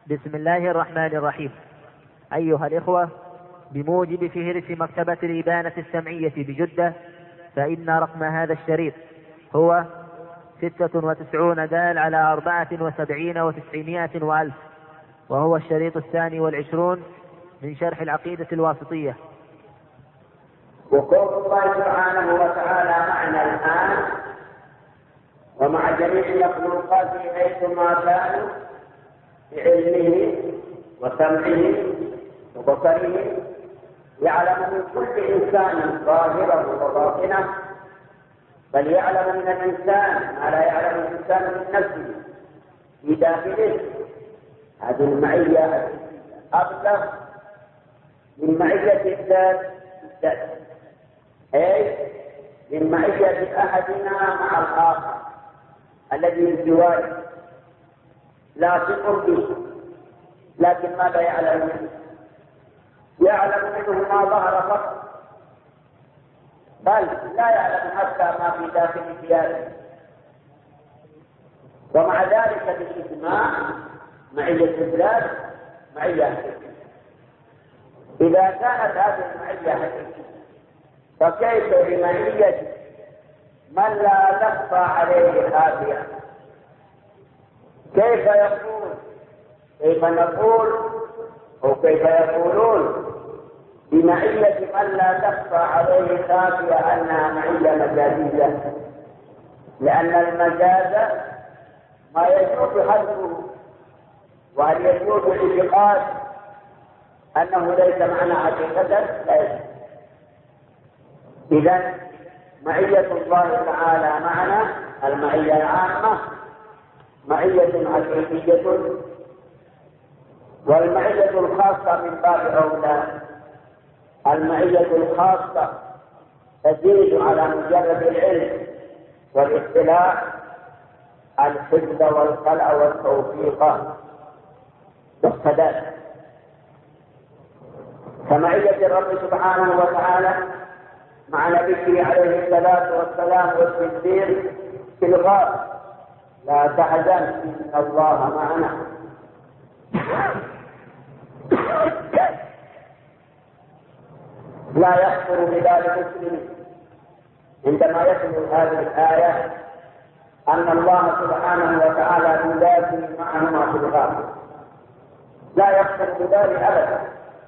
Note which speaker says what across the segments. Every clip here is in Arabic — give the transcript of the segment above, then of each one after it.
Speaker 1: بسم الله الرحمن الرحيم. أيها الإخوة، بموجب فهرس مكتبة الإبانة السمعية بجدة، فإن رقم هذا الشريط هو 96 دال على 74 و900 وألف، وهو الشريط 22 من شرح العقيدة الواسطية.
Speaker 2: وقول الله سبحانه وتعالى معنا الآن ومع جميع مخلوقاته حيثما كانوا بعلمه وسمعه وبصره، يعلم من كل إنسان ظاهره وباطنه، بل يعلم من الإنسان ما لا يعلم الإنسان من نفسه في داخله. هذه المعية أبلغ من معية الذات أي من معية أحدنا مع الآخر الذي الجوار لا تقرب، لكن ماذا يعلم منه؟ يعلم منه ما ظهر فقط، بل لا يعلم حتى ما في داخل ثيابه. ومع ذلك بالإجماع معية الذات معية حقيقية. إذا كانت هذه المعية حقيقية، فكيف بمعية من لا تخفى عليه خافية؟ كيف نقول أو كيف يقولون بمعية من لا تخفى عليه خافية أنها معية مجازية؟ لأن المجاز ما يجوز حذفه، وهل يجوز الاعتقاد أنه ليس معنى حقيقة؟ لا يجوز. إذن معية الله تعالى معنا المعية العامة معية حقيقية، والمعية الخاصة من باب أولى. المعية الخاصة تزيد على مجرد العلم والاطلاع الحفظ والخلع والتوفيق والسداد، كمعية الرب سبحانه وتعالى مع نبيه عليه الصلاة والسلام والتكبير في الغار: لا تحزن إن الله معنا. لا يخطر ببال مسلم عندما يتلو هذه الآية أن الله سبحانه وتعالى يدافع معهما في الغار، لا يخطر ببال أبدا،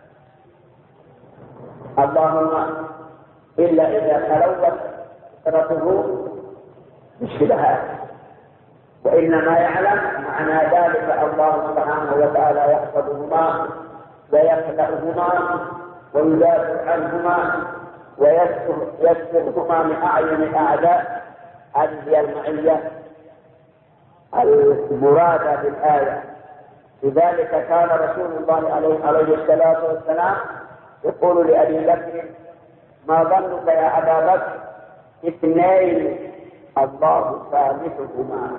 Speaker 2: اللهم إلا إذا تلوث فطرته بالشبهات، وإنما يعلم معنى ذلك الله سبحانه وتعالى يحفظهما ويخلقهما ويدافع عنهما ويسترهما من أعين الأعداء. هذه هي المعية المرادة بالآية. لذلك كان رسول الله عليه الصلاة والسلام يقول لأبي بكر: ما ظنك يا أبا بكر اثنين الله ثالثهما؟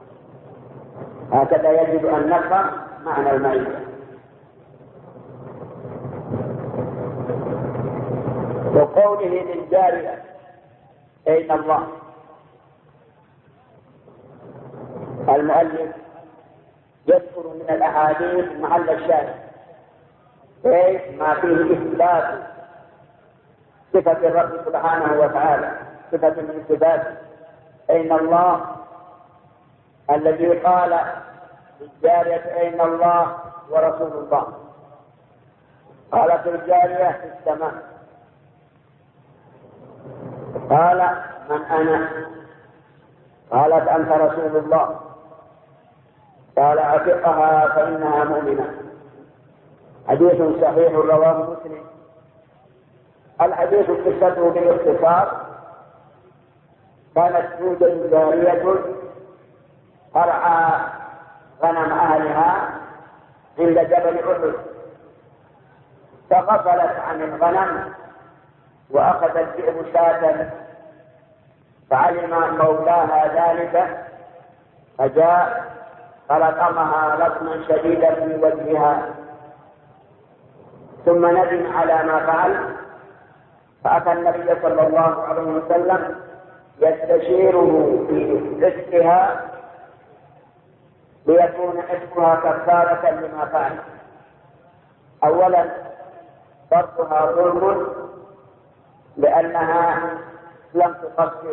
Speaker 2: هكذا يجب أن نفهم معنى المعية. وقوله للجارية أين الله، المؤلف يذكر من الأحاديث محل الشاهد أي ما فيه إثبات صفة الرب سبحانه وتعالى، صفة من صفاته. أين الله الذي قال للجارية أين الله ورسول الله؟ قالت الجارية في السماء. قال: من أنا؟ قالت: أنت رسول الله. قال: عتقها فإنها مؤمنة. حديث صحيح رواه مسلم. الحديث قصته بالاختصار: كانت توجد جارية ترعى غنم أهلها عند جبل أحد، فغفلت عن الغنم وأخذت الذئب شاة، فعلم مولاها ذلك فجاء فلطمها لطما شديدا في وجهها، ثم ندم على ما فعل، فأتى النبي صلى الله عليه وسلم يستشيره في رزقها، ليكون حكمها كفارة لما فعل. أولا ضربها ظلم لأنها لم تقصر،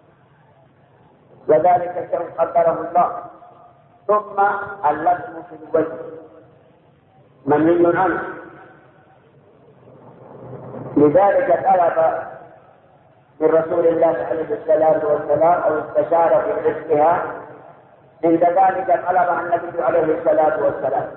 Speaker 2: وذلك شيء قدره الله. ثم اللبس في الوجه منهي عنه، لذلك طلب من رسول الله عليه الصلاة والسلام أو استشار في رزقها، عند ذلك طلبها النبي عليه الصلاة والسلام.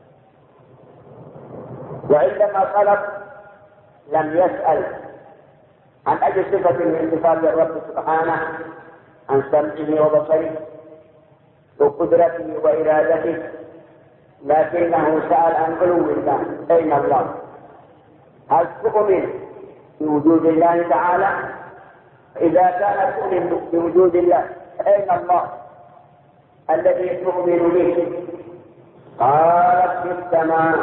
Speaker 2: وعندما طلب لم يسأل عن أي صفة من صفات الرب سبحانه، عن سمعه وبصره وقدرته وإرادته، لكنه سأل عن علو الله. أين الله؟ هل تؤمن بوجود الله تعالى؟ إذا كان تؤمن بوجود الله، أين الله الذي تؤمن به؟ قالت في السماء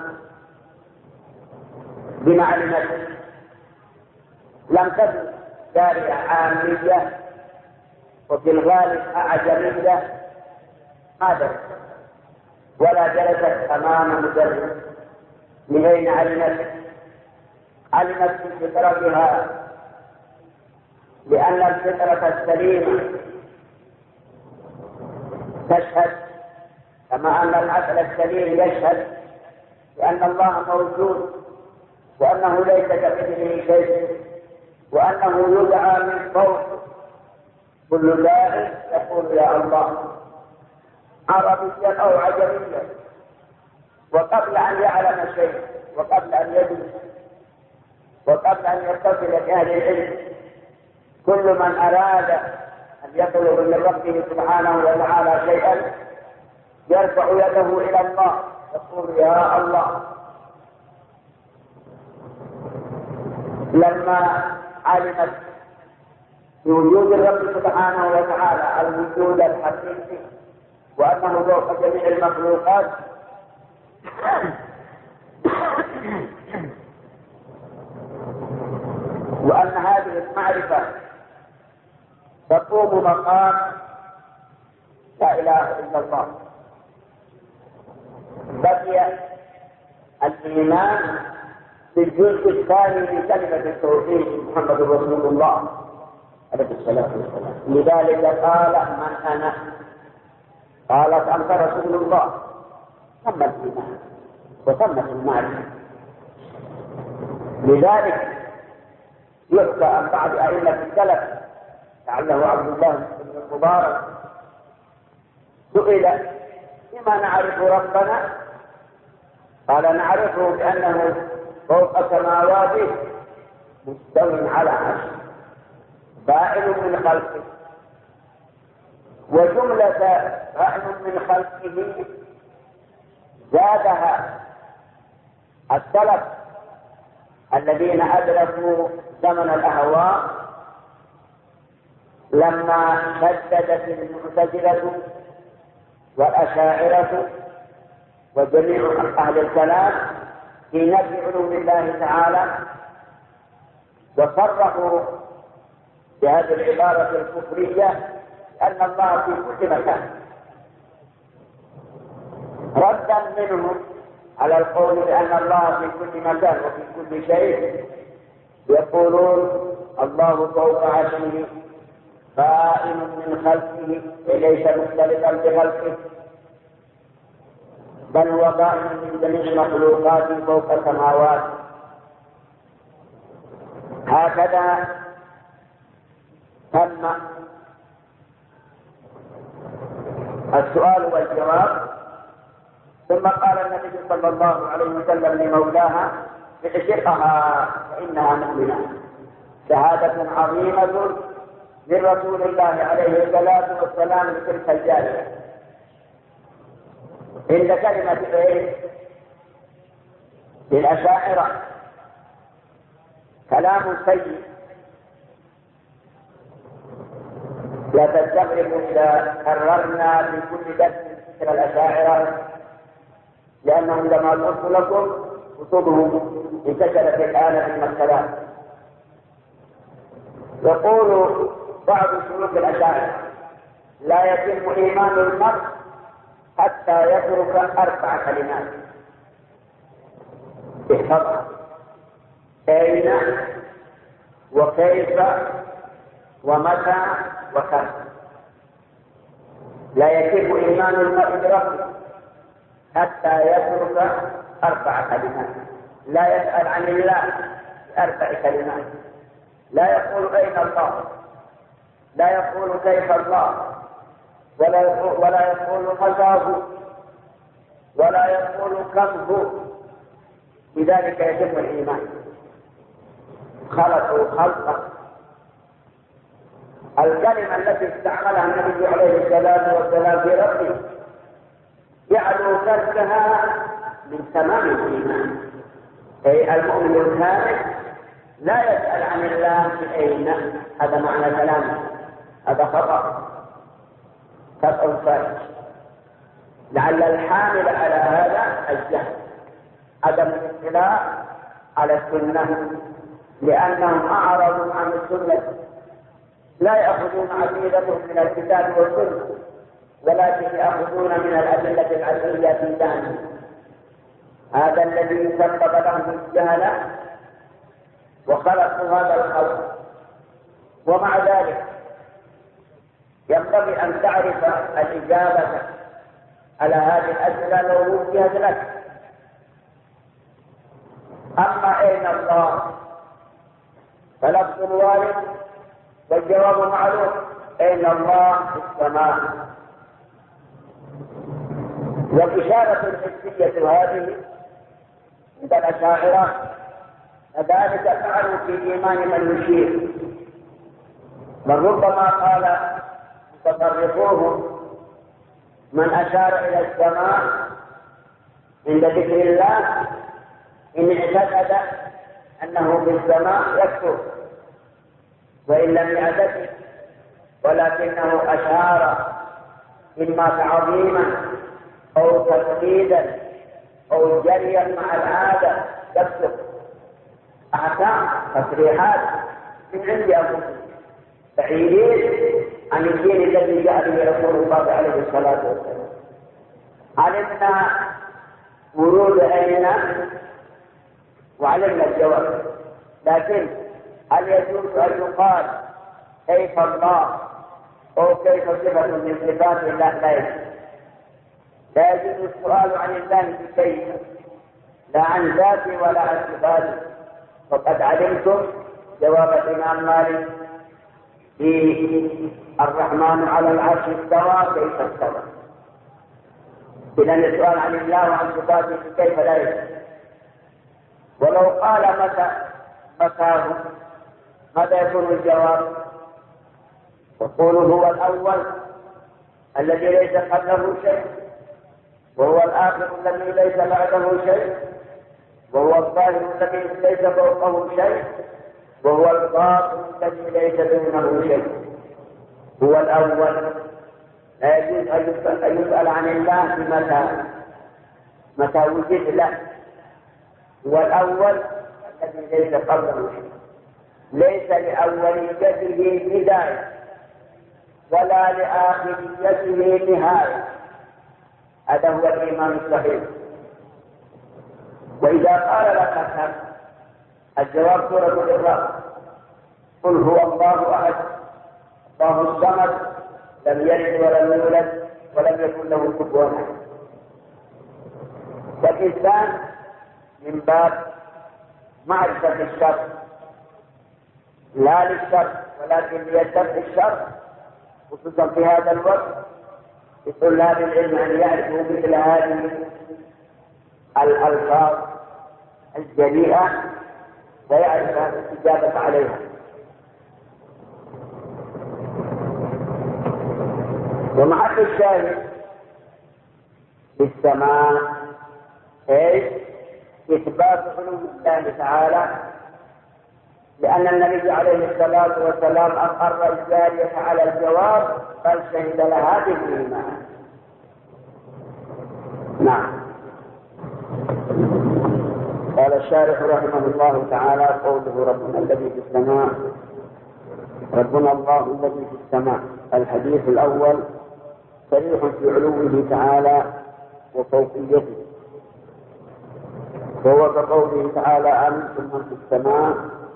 Speaker 2: بمعلمته، لم تكن جارية عامية وفي الغالب أعجمية هذا، ولا جلست أمام مدرس. من أين علمت؟ علمت في فطرتها، لأن الفطرة السليمة تشهد، كما أن العقل السليم يشهد بأن الله موجود، وأنه ليس كمثله شيء، وأنه يدعى من فوق. كل داع يقول يا الله، عربيا أو عجميا، وقبل أن يعلم شيء، وقبل أن يدرس، وقبل أن يتصل بأهل العلم. كل من أراد أن يطلب من ربه سبحانه وتعالى شيئا يرفع يده إلى الله يقول يا الله. لما علمت بوجود الرب سبحانه وتعالى الوجود الحقيقي، وأنه فوق جميع المخلوقات، وأن هذه المعرفة تقوم مقام لا إله إلا الله، بقي الإيمان بالجزء الثاني من كلمة التوحيد محمد رسول الله عليه الصلاة والسلام. لذلك قال من أنا؟ قالت أنت رسول الله. تم الإيمان وتمت المعرفة. لذلك يحكى عن بعض أئمة السلف لعله عبد الله بن المبارك سئل بما نعرف ربنا؟ قال نعرفه بأنه فوق سماواته مستوٍ على عرشه بائن من خلقه. وجملة بائن من خلقه زادها السلف الذين أدركوا زمن الأهواء لما شددت المعتزلة والأشاعرة وجميع أهل الكلام في نفي علو الله تعالى، وصرحوا بهذه العبارة الكفرية أن الله في كل مكان، ردا منهم على القول بأن الله في كل مكان وفي كل شيء. يقولون الله فوق عرشه قائم من خلقه وليس مختلفا بخلقه، بل هو قائم من جميع المخلوقات فوق السماوات. هكذا تم السؤال والجواب. ثم قال النبي صلى الله عليه وسلم لمولاها اعتقها فإنها مؤمنة. شهادة عظيمة من رسول الله عليه الصلاة والسلام لتلك الجارية. عند كلمة ايه؟ للأشاعرة كلام سيء لا تستغرب إذا كررنا في كل درس ذكر الأشاعرة، لأنهم لما قلت لكم كتبهم انتشرت الآن في المكتبات. يقول بعض شيوخ الأشاعرة لا يتم إيمان المرء حتى يترك 4 كلمات احفظها: أين وكيف ومتى وكم. لا يتم إيمان المرء بربه حتى يترك 4 كلمات. لا يسأل عن الله ب4 كلمات. لا يقول أين الله، لا يقول كيف الله، ولا يقول متى هو، ولا يقول كم هو. بذلك يتم الإيمان. خلقوا خلقا. الكلمة التي استعملها النبي عليه الصلاة والسلام في ربه يعلو تركها من تمام الإيمان. أي المؤمن الكامل لا يسأل عن الله أين. هذا معنى كلامه. هذا خطأ فارغ. لعل الحامل على هذا الجهل، عدم الاطلاع على السنة، لأنهم أعرضوا عن السنة. لا يأخذون عقيدتهم من الكتاب والسنة، ولكن يأخذون من الأدلة العقلية في ذلك. هذا الذي سبب لهم الجهل وخلقوا هذا الخلق. ومع ذلك ينبغي أن تعرف الإجابة على هذه الأسئلة لو وجهت لك. أما أين الله فلفظ الوارد والجواب معلوم: أين الله في السماء. والإشارة الحسية هذه عند الأشاعرة كذلك فعلوا في إيمان من يشير. بل ربما قال متصرفوهم: من أشار إلى السماء عند ذكر الله إن اعتقد أنه في السماء يكفر، وإن لم يعتقد ولكنه أشار إما تعظيما أو تقليدا أو جريا مع العادة يكفر. أحكام تصريحات من عند أنفسهم بعيدين عن الدين الذي جاء به رسول الله عليه الصلاة والسلام. علمنا ورود أين وعلمنا الجواب، لكن هل يجوز أن يقال كيف الله أو كيف صفة من صفات الله؟ لا يجوز. لا يجوز السؤال عن الله بكيف، لا عن ذاته ولا عن صفاته. وقد علمتم جواب الإمام مالك في الرحمن على العرش استوى كيف استوى. إذن السؤال عن الله وعن صفاته كيف لا يجوز. ولو قال متى ماذا يكون الجواب؟ يقول هو الأول الذي ليس قبله شيء، وهو الآخر الذي ليس بعده شيء، وهو الظاهر الذي ليس فوقه شيء، وهو الباطن الذي ليس دونه شيء. هو الأول. لا يجوز أن يسأل عن الله متى وجد له. هو الأول الذي ليس قبله شيء، ليس لأوليته بداية ولا لآخريته نهاية. هذا هو الإيمان الصحيح. وإذا قال لك الجواب سورة الإخلاص: قل هو الله أحد الله الصمد لم يلد ولم يولد ولم يكن له كفوا أحد. والإنسان من باب معرفة الشر، لا للشر ولكن ليدفع الشر، خصوصا في هذا الوقت لطلاب العلم أن يعرفوا مثل هذه الألفاظ الجليئة ويعرف الاستجابة عليها. ومحل الشاهد في السماء أي إثبات علو الله تعالى، لأن النبي عليه الصلاة والسلام أقر الجارية على الجواب بل شهد لها بالإيمان. نعم. قال الشارح رحمه الله تعالى: قوله ربنا الذي في السماء، ربنا الله الذي في السماء. الحديث الأول صريح في علوه تعالى وفوقيته، وهو كقوله تعالى أأمنتم من في السماء.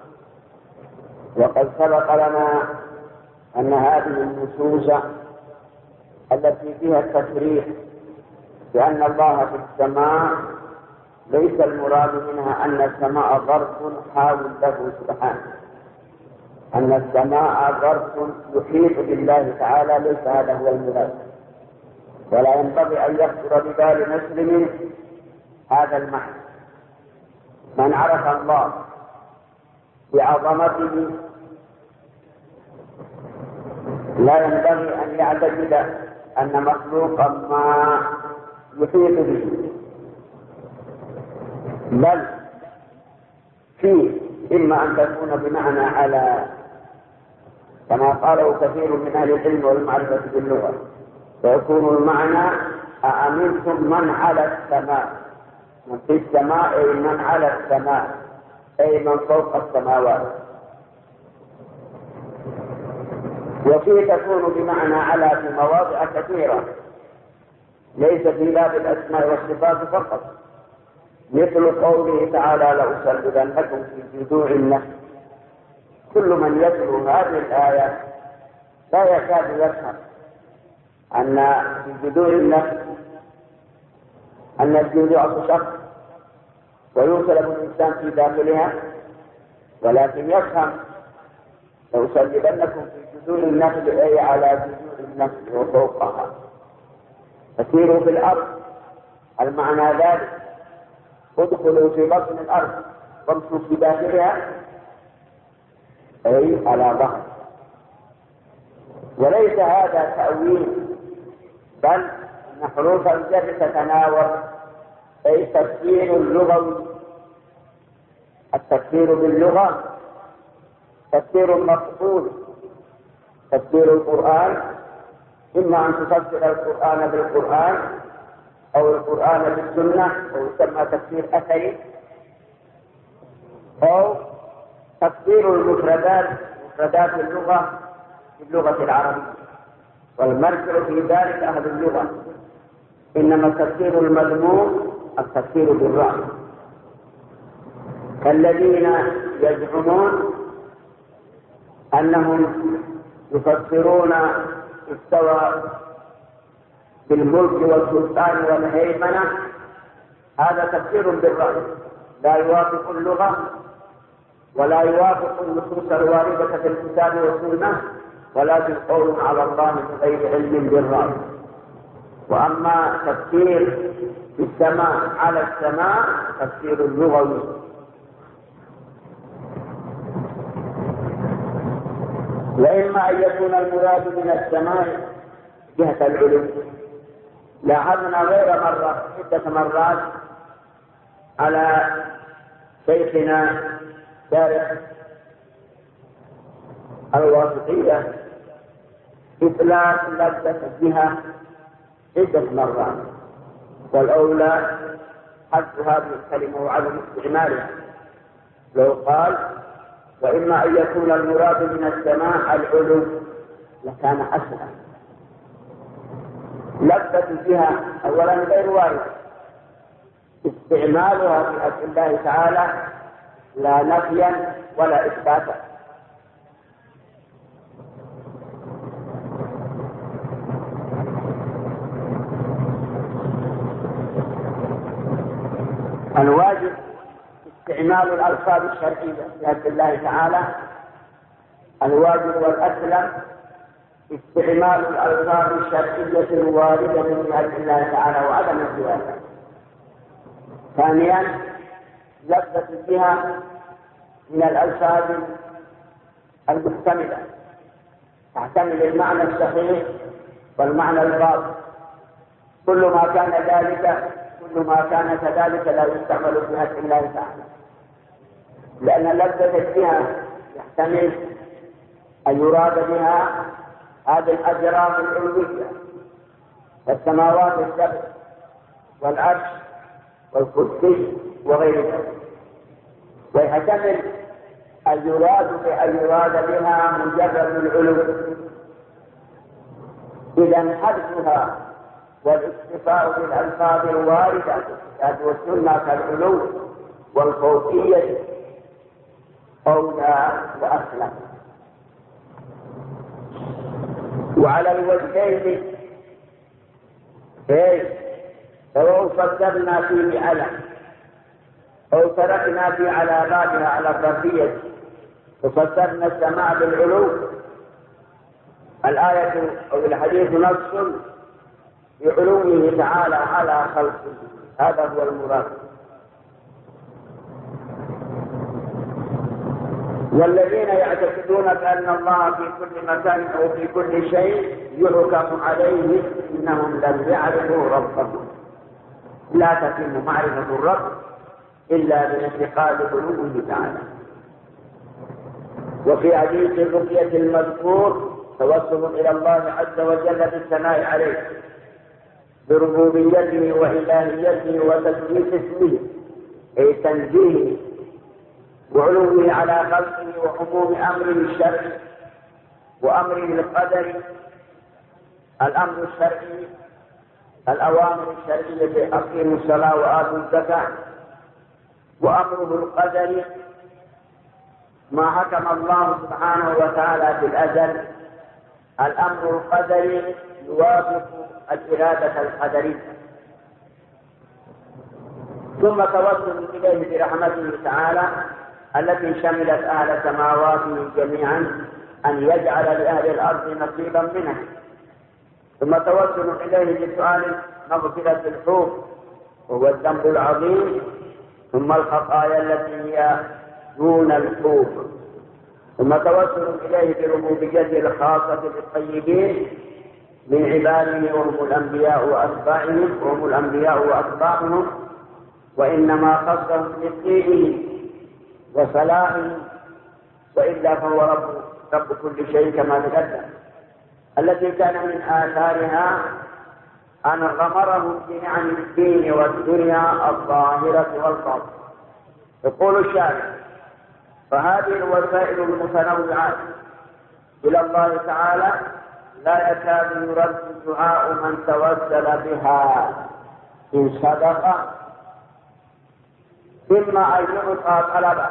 Speaker 2: وقد سبق لنا أن هذه النصوص التي فيها التصريح بأن الله في السماء ليس المراد منها أن السماء ظرف حاول له سبحانه، أن السماء ظرف يحيط بالله تعالى، ليس هذا هو المراد. ولا ينبغي أن يخطر ببال مسلم هذا المعنى. من عرف الله بعظمته لا ينبغي أن يعتقد أن مخلوقا ما يحيط به، بل فيه إما أن تكون بمعنى على، كما قاله كثير من أهل العلم والمعرفة باللغة، فيكون المعنى أأمنتم من على السماء، من في السماء أي من على السماء، أي من فوق السماوات. وفيه تكون بمعنى على في مواضع كثيرة، ليس في باب الأسماء والصفات فقط، مثل قوله تعالى لأصلبنكم في جذوع النخل. كل من يتلو هذه الآية لا يكاد يفهم أن في جذوع النخل أن الجذوع تشق ويوصل الإنسان في داخلها، ولكن يفهم لأصلبنكم في جذوع النخل أي على جذوع النخل وفوقها. فسيروا في الأرض، المعنى ذلك ادخلوا في بطن الأرض وامشوا في داخلها أي على ظهر. وليس هذا تأويل، بل أن حروف الجر تتناول، أي تفسير لغوي. التفسير باللغة تفسير مقصود. تفسير القرآن إما أن تفسر القرآن بالقرآن أو القرآن بالسنة، أو يسمى تفسير أثري، أو تفسير المفردات، مفردات اللغة باللغة العربية، والمرجع في ذلك أهل اللغة. إنما التفسير المذموم التفسير بالرأي، كالذين يزعمون أنهم يفسرون استوى بالملك والسلطان والهيمنة، هذا تفسير بالرأي لا يوافق اللغة ولا يوافق النصوص الواردة في الكتاب والسنة، ولكن قول على الله بغير علم بالرأي. وأما تفسير السماء على السماء تفسير لغوي. وإما أن يكون المراد من السماء جهة العلو. لاحظنا غير مرة عدة مرات على شيخنا شارح الواسطية إطلاق لفظة الجهة عدة مرات، والأولى حذف هذه الكلمة وعدم استعمالها. لو قال وإما أن يكون المراد من السماء العلو لكان أسهل. لفظة الجهة أولا غير واردة، استعمالها في حق الله تعالى لا نفيا ولا إثباتا. الواجب استعمال الألفاظ الشرعية في حق الله تعالى. الواجب والأسلم استعمال الألفاظ الشرعية الواردة في حق الله تعالى وعدم الزيادة. ثانيا لفظة الجهة من الألفاظ المحتملة، تحتمل المعنى الصحيح والمعنى الباطل. كل ما كان كذلك لا يستعمل في حق الله تعالى، لأن لفظة الجهة يحتمل أن يراد بها هذه الأجرام العلوية والسماوات السبع والعرش والكرسي وغير ذلك، ويحتمل أن يراد بها مجرد العلو، إذا حذفها والاكتفاء بالألفاظ الواردة في الكتاب والسنة كالعلو والفوقية أولى وأسلم. وعلى الوجهين سواء صدرنا فيه على أو تركنا في علاماتها على الظرفية وصدرنا السماع بالعلو، الآية أو الحديث نص بعلوه تعالى على خلقه، هذا هو المراد. والذين يعتقدون بأن الله في كل مكان أو في كل شيء يحكم عليه إنهم لم يعرفوا ربهم. لا تتم معرفة الرب إلا بانتقال علوه تعالى. وفي حديث الرقية المذكور توسل إلى الله عز وجل بالثناء عليه بربوبيته وإلهيته وتثبيت اسمه أي تنزيهه وعلوه على خلقه وعموم أمره الشرعي وأمره القدري. الأمر الشرعي الأوامر الشرعية أقيموا الصلاة وآتوا الزكاة، وأمره القدري ما حكم الله سبحانه وتعالى في الأزل. الأمر القدري يوافق الإرادة القدرية. ثم توسل إليه برحمته تعالى التي شملت أهل سماواته جميعا أن يجعل لأهل الأرض نصيبا منه. ثم توسل إليه بسؤال مغفرة الحوت وهو الذنب العظيم، ثم الخطايا التي هي دون الحوت. ثم توسل إليه بربوبيته الخاصة بالطيبين من عباده وهم الأنبياء وأتباعهم وإنما خصهم بطيبه وصلاحه، وإلا فهو رب كل شيء كما تقدم، التي كان من آثارها أن غمرهم بنعم الدين والدنيا الظاهرة والباطنة. يقول الشارع: فهذه الوسائل المتنوعة إلى الله تعالى لا يكاد يرد دعاء من توسل بها إن صدق، إما أن يعطى طلبا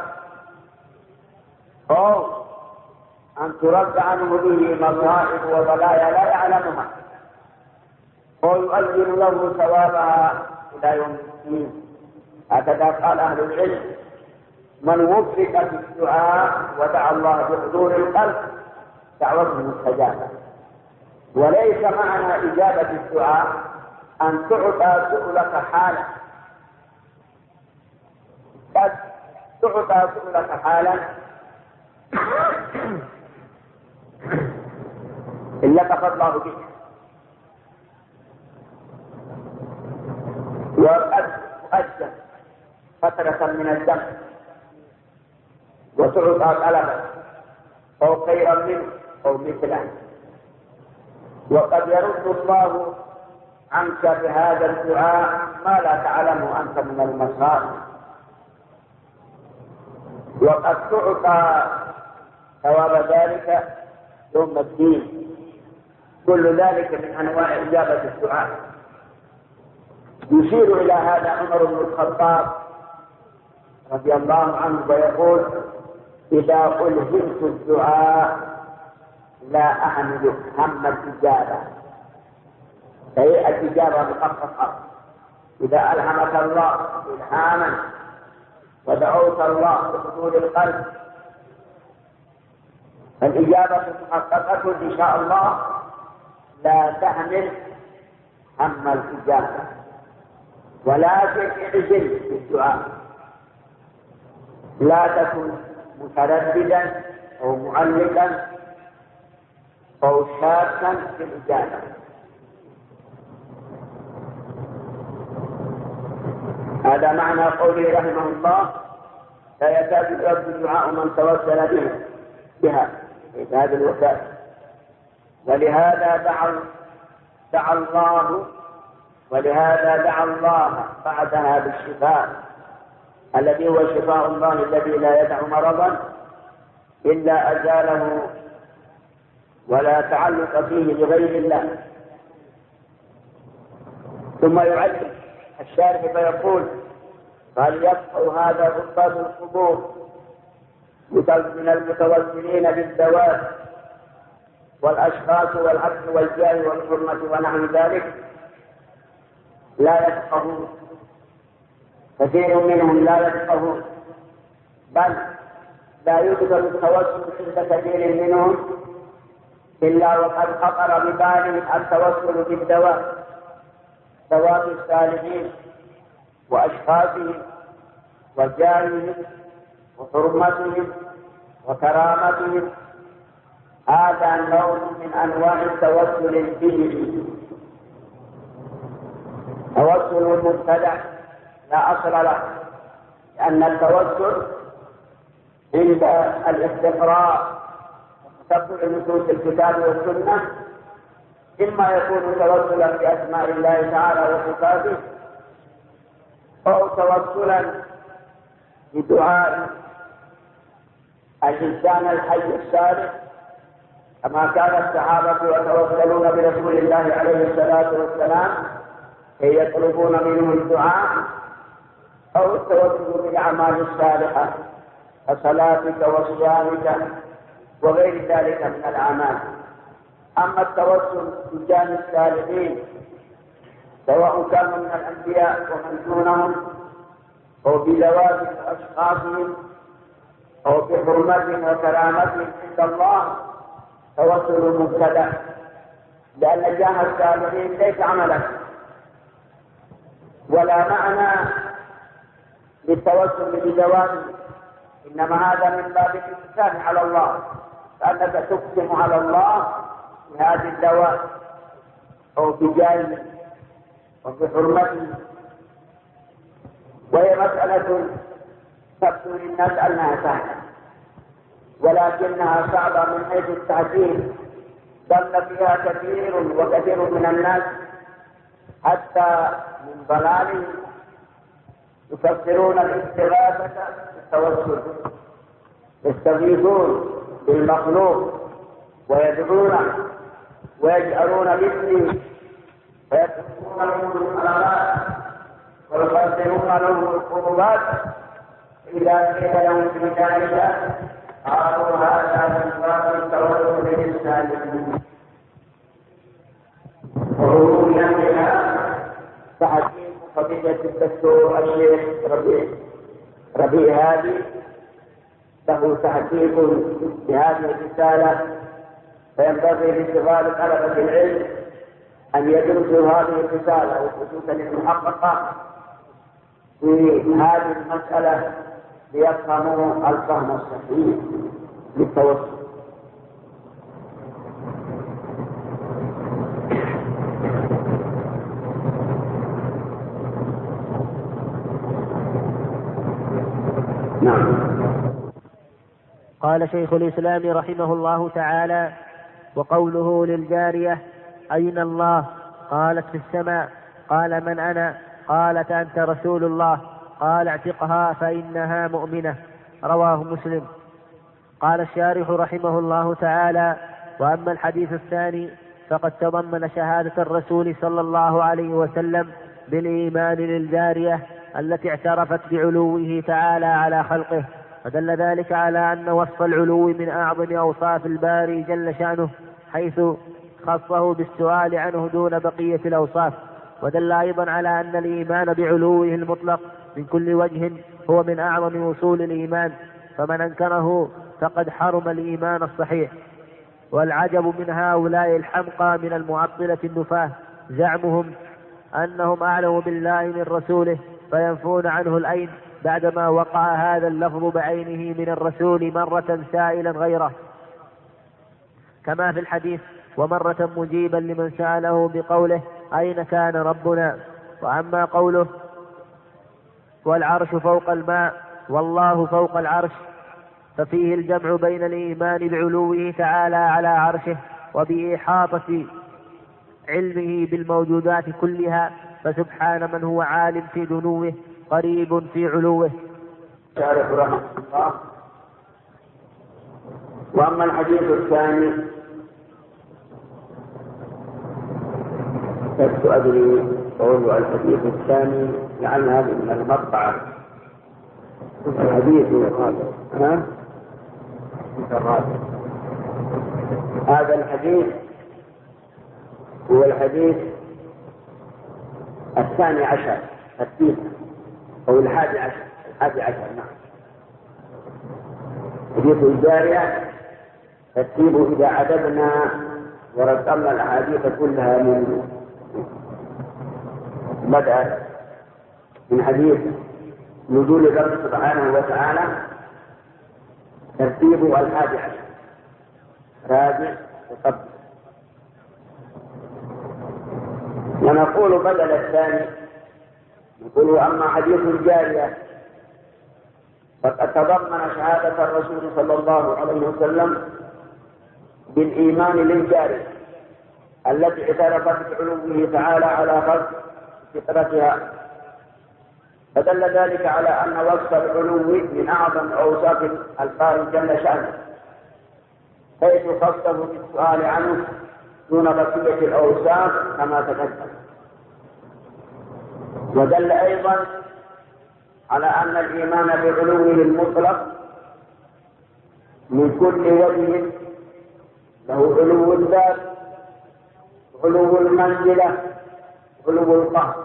Speaker 2: أو أن ترد عنه به مصائب وبلايا لا يعلمها، أو يؤذن له ثوابها إلى يوم الدين. هكذا قال أهل العلم: من وفق في الدعاء ودعا الله بحضور القلب دعوته مستجابة. وليس معنى إجابة الدعاء أن تعطى سؤلك حالا، قد تعطى سؤلك حالا إن لطف الله بك، وقد تؤجل فترة من الزمن وتعطى طلبا أو خيرا منه أو مثله. وقد يرد الله عنك بهذا الدعاء ما لا تعلمه أنت من المصائب، وقد تعطى ثواب ذلك يوم الدين. كل ذلك من أنواع إجابة الدعاء. يشير إلى هذا عمر بن الخطاب رضي الله عنه ويقول: إذا ألهمت الدعاء لا أحمل هم الإجابة، أي الإجابة محققة. إذا ألهمك الله إلهاما ودعوت الله بحضور القلب فالإجابة محققة إن شاء الله، لا تحمل هم الإجابة، ولكن اعجل بالدعاء، لا تكن مترددا أو معلقا أو شاكا في الإجابة. هذا معنى قوله رحمه الله: لا يكاد يرد دعاء من توسل بها بهذه الوسائل. ولهذا دعا الله بعدها بالشفاء الذي هو شفاء الله الذي لا يدع مرضا إلا أزاله ولا تعلق فيه بغير الله، ثم يعلم الشارح فيقول: هل يقطع هذا عباد القبور من المتوسلين بالذوات والأشخاص والعقل والجاه والحرمة ونحو ذلك؟ لا يفقهون، كثير منهم لا يفقهون، بل لا يقبل التوسل عند كثير منهم إلا وقد خطر بباله التوسل بالذوات، ذوات الصالحين وأشخاصهم وجاههم وحرمتهم وكرامتهم. هذا نوع من أنواع التوسل البدعي، توسل مبتدع لا أصل له، لأن التوسل عند الاستقراء وتتبع نصوص الكتاب والسنة إما يكون توسلا بأسماء الله تعالى وصفاته، أو توسلا بدعاء الإنسان الحي الصالح، كما كان الصحابة يتوسلون برسول الله عليه الصلاة والسلام كي يطلبون منه الدعاء، أو التوسل بالأعمال الصالحة كصلاتك وصيامك وغير ذلك من الأعمال. أما التوسل بجاه الصالحين سواء كانوا من الأنبياء ومن دونهم أو بذوات أشخاصهم أو بحرمتهم وكرامتهم عند الله، توسل مبتدع، لأن جاه الصالحين ليس عملا ولا معنى للتوسل بذواتهم، إنما هذا من باب الإحسان على الله، فأنك تقسم على الله بهذه الذوات أو بجاهه وبحرمته. وهي مسألة تبدو للناس أنها سهلة، ولكنها صعبة من حيث التعجيل، ضل فيها كثير وكثير من الناس حتى من ضلالهم يفسرون الاستغاثة بالتوسل، يستغيثون بالمخلوق ويدعونه ويجعلون باسمه ويكتبون لهم الصلوات ويقدرون لهم القربات. إذا قيل لهم في ذلك قالوا هذا من باب التوسل بالصالحين. وروي بها تحقيق قضية الدكتور الشيخ ربيع هادي، له تحقيق بهذه الرسالة، فينبغي لشغال طلبة العلم أن يدرسوا هذه الرسالة، وخصوصا المحققة في هذه المسألة ليفهموا الفهم الصحيح للتوسل. نعم.
Speaker 1: قال شيخ الإسلام رحمه الله تعالى: وقوله للجارية: أين الله؟ قالت: في السماء. قال: من أنا؟ قالت: أنت رسول الله. قال: اعتقها فإنها مؤمنة. رواه مسلم. قال الشارح رحمه الله تعالى: وأما الحديث الثاني فقد تضمن شهادة الرسول صلى الله عليه وسلم بالإيمان للجارية التي اعترفت بعلوه تعالى على خلقه، فدل ذلك على أن وصف العلو من أعظم أوصاف الباري جل شأنه، حيث خصه بالسؤال عنه دون بقية الأوصاف. ودل أيضا على أن الإيمان بعلوه المطلق من كل وجه هو من أعظم وصول الإيمان، فمن أنكره فقد حرم الإيمان الصحيح. والعجب من هؤلاء الحمقى من المعطلة النفاة زعمهم أنهم أعلم بالله من رسوله، فينفون عنه العين بعدما وقع هذا اللفظ بعينه من الرسول مرة سائلا غيره، كما في الحديث: ومرة مجيبا لمن سأله بقوله: أين كان ربنا؟ وأما قوله: والعرش فوق الماء والله فوق العرش، ففيه الجمع بين الإيمان بعلوه تعالى على عرشه وبإحاطة علمه بالموجودات كلها، فسبحان من هو عالم في دنوه قريب في علوه.
Speaker 2: وأما الحديث الثاني لست أدري قول الحديث الثاني لعل هذه من المطبعة الحديث هذا الحديث هو الحديث الثاني عشر أو الحادي عشر نعم. حديث الجارية ترتيب إذا عددنا ورتبنا الأحاديث كلها من بدأ من حديث نزول الرب سبحانه وتعالى ترتيب الحادي عشر راجع وقبل. ونقول بدل الثاني نقول أما حديث الجارية فقد تضمن شهادة الرسول صلى الله عليه وسلم بالإيمان للجارية التي اعترفت بعلوه تعالى على خلق فطرتها، فدل ذلك على أن وصف العلو من أعظم أوصاف الباري جل شأنه، حيث خصه بالسؤال عنه دون بقية الأوصاف كما تقدم. ودل أيضا على أن الإيمان بعلوه المطلق من كل وجه له علو الذات، علو المنزلة، علو القهر.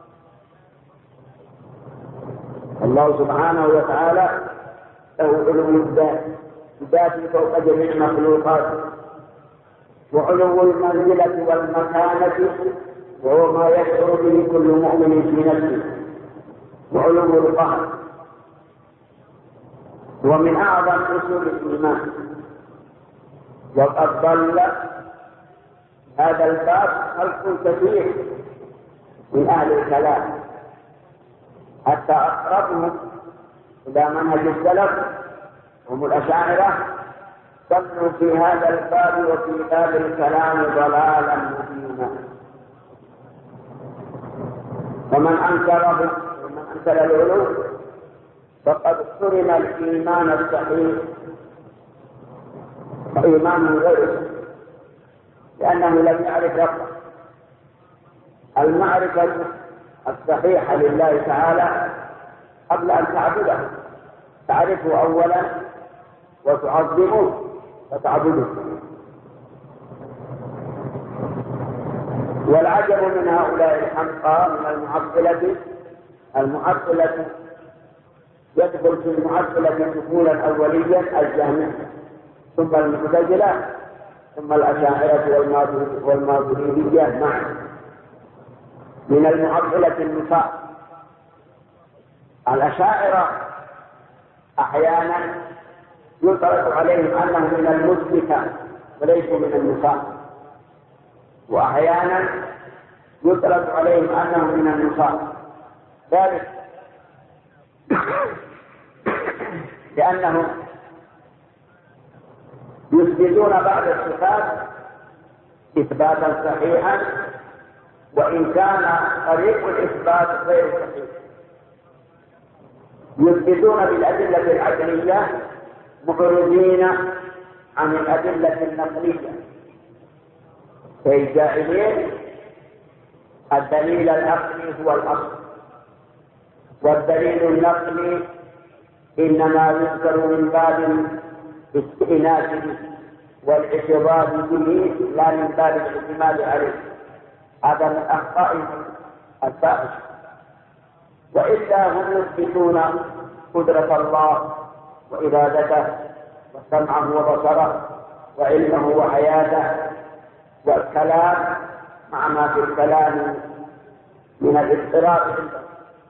Speaker 2: الله سبحانه وتعالى له علو الذات بذاته فوق جميع المخلوقات، وعلو المنزلة والمكانة وهو ما يشعر به كل مؤمن في نفسه، وعلو القهر هو من أعظم أصول الإيمان. وقد ضل هذا الباب خلق كثير من أهل الكلام حتى أقربهم إلى منهج السلف هم الأشاعرة ضلوا في هذا الباب وفي باب الكلام ضلالا مبينا. ومن أنكره ومن أنكر العلو فقد حرم الإيمان الصحيح وإيمان غيره، لأنه لم يعرف ربه. المعرفة الصحيحة لله تعالى قبل أن تعبده، تعرفه أولا وتعظمه وتعبده. والعجب من هؤلاء الحمقى من المعطلة يدخل في المعطلة دخولا أوليا الجهمية، ثم المعتزلة، ثم الأشاعرة والماتريدية معا. من المعطلة النفاق، الأشاعرة أحيانا يطلق عليهم أنهم من المثبتة وليسوا من النفاق، وأحيانا يطلق عليهم أنهم من النفاق، ذلك لأنهم يثبتون بعض الصفات إثباتا صحيحا وإن كان طريق الإثبات غير صحيح. يثبتون بالأدلة العقلية مخرجين عن الأدلة النقلية، فالجاهلين الدليل العقلي هو الأصل، والدليل النقلي إنما يذكر من باب استئناسه والاعتراض به لا من باب الاعتماد عليه. هذا من أخطائهم الفاحشة. وإلا هم يثبتون قدرة الله وإرادته وسمعه وبصره وعلمه وحياته والكلام مع ما في الكلام من الاضطراب عنده.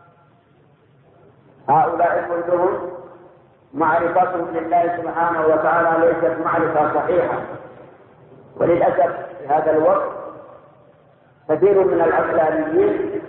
Speaker 2: هؤلاء كلهم معرفتهم لله سبحانه وتعالى ليست معرفة صحيحة. وللأسف في هذا الوقت كثير من العقلانيين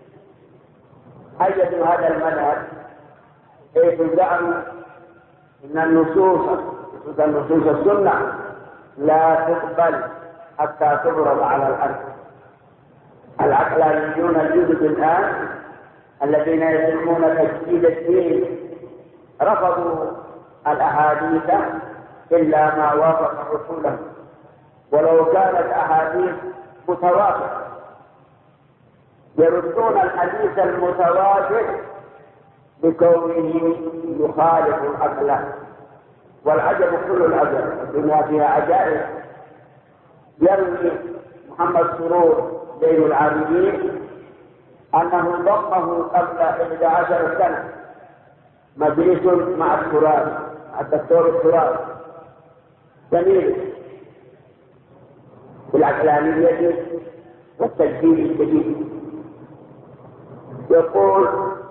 Speaker 2: أيدوا هذا المذهب، حيث زعموا إن النصوص السنة لا تقبل حتى تضرب على الأرض. العقلانيون الجدد الآن الذين يسمون تجديد الدين رفضوا الأحاديث إلا ما وافق عقولهم، ولو كانت أحاديث متوافقة يردون الحديث المتواتر بكونه يخالف العقل. والعجب كل العجب، الدنيا فيها عجائب. يروي محمد سرور زين العابدين أنه ضمه قبل 11 سنة مجلس مع التراب، مع الدكتور التراب جميل بالعقلانية والتجديد الجديد. يقول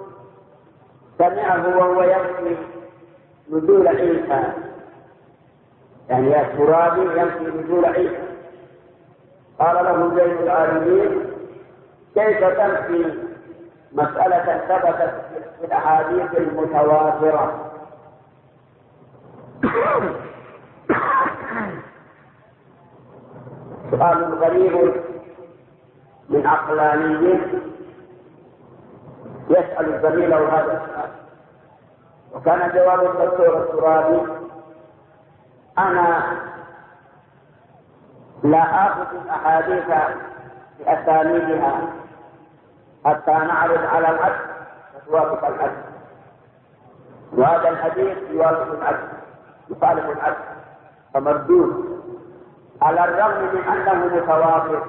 Speaker 2: سمعه وهو يمشي نزول عيسى، يعني يا ترابي يمشي نزول عيسى. قال له زين العابدين كيف تمشي مسألة ثبتت في الأحاديث المتواترة؟ سؤال غريب من عقلاني يسأل زميله هذا السؤال. وكان جواب الدكتور الترابي أنا لا آخذ الأحاديث بأسانيدها حتى نعرض على العدل وتوافق العدل، وهذا الحديث يوافق العدل يخالف العدل فمردود على الرغم من أنه متوافق.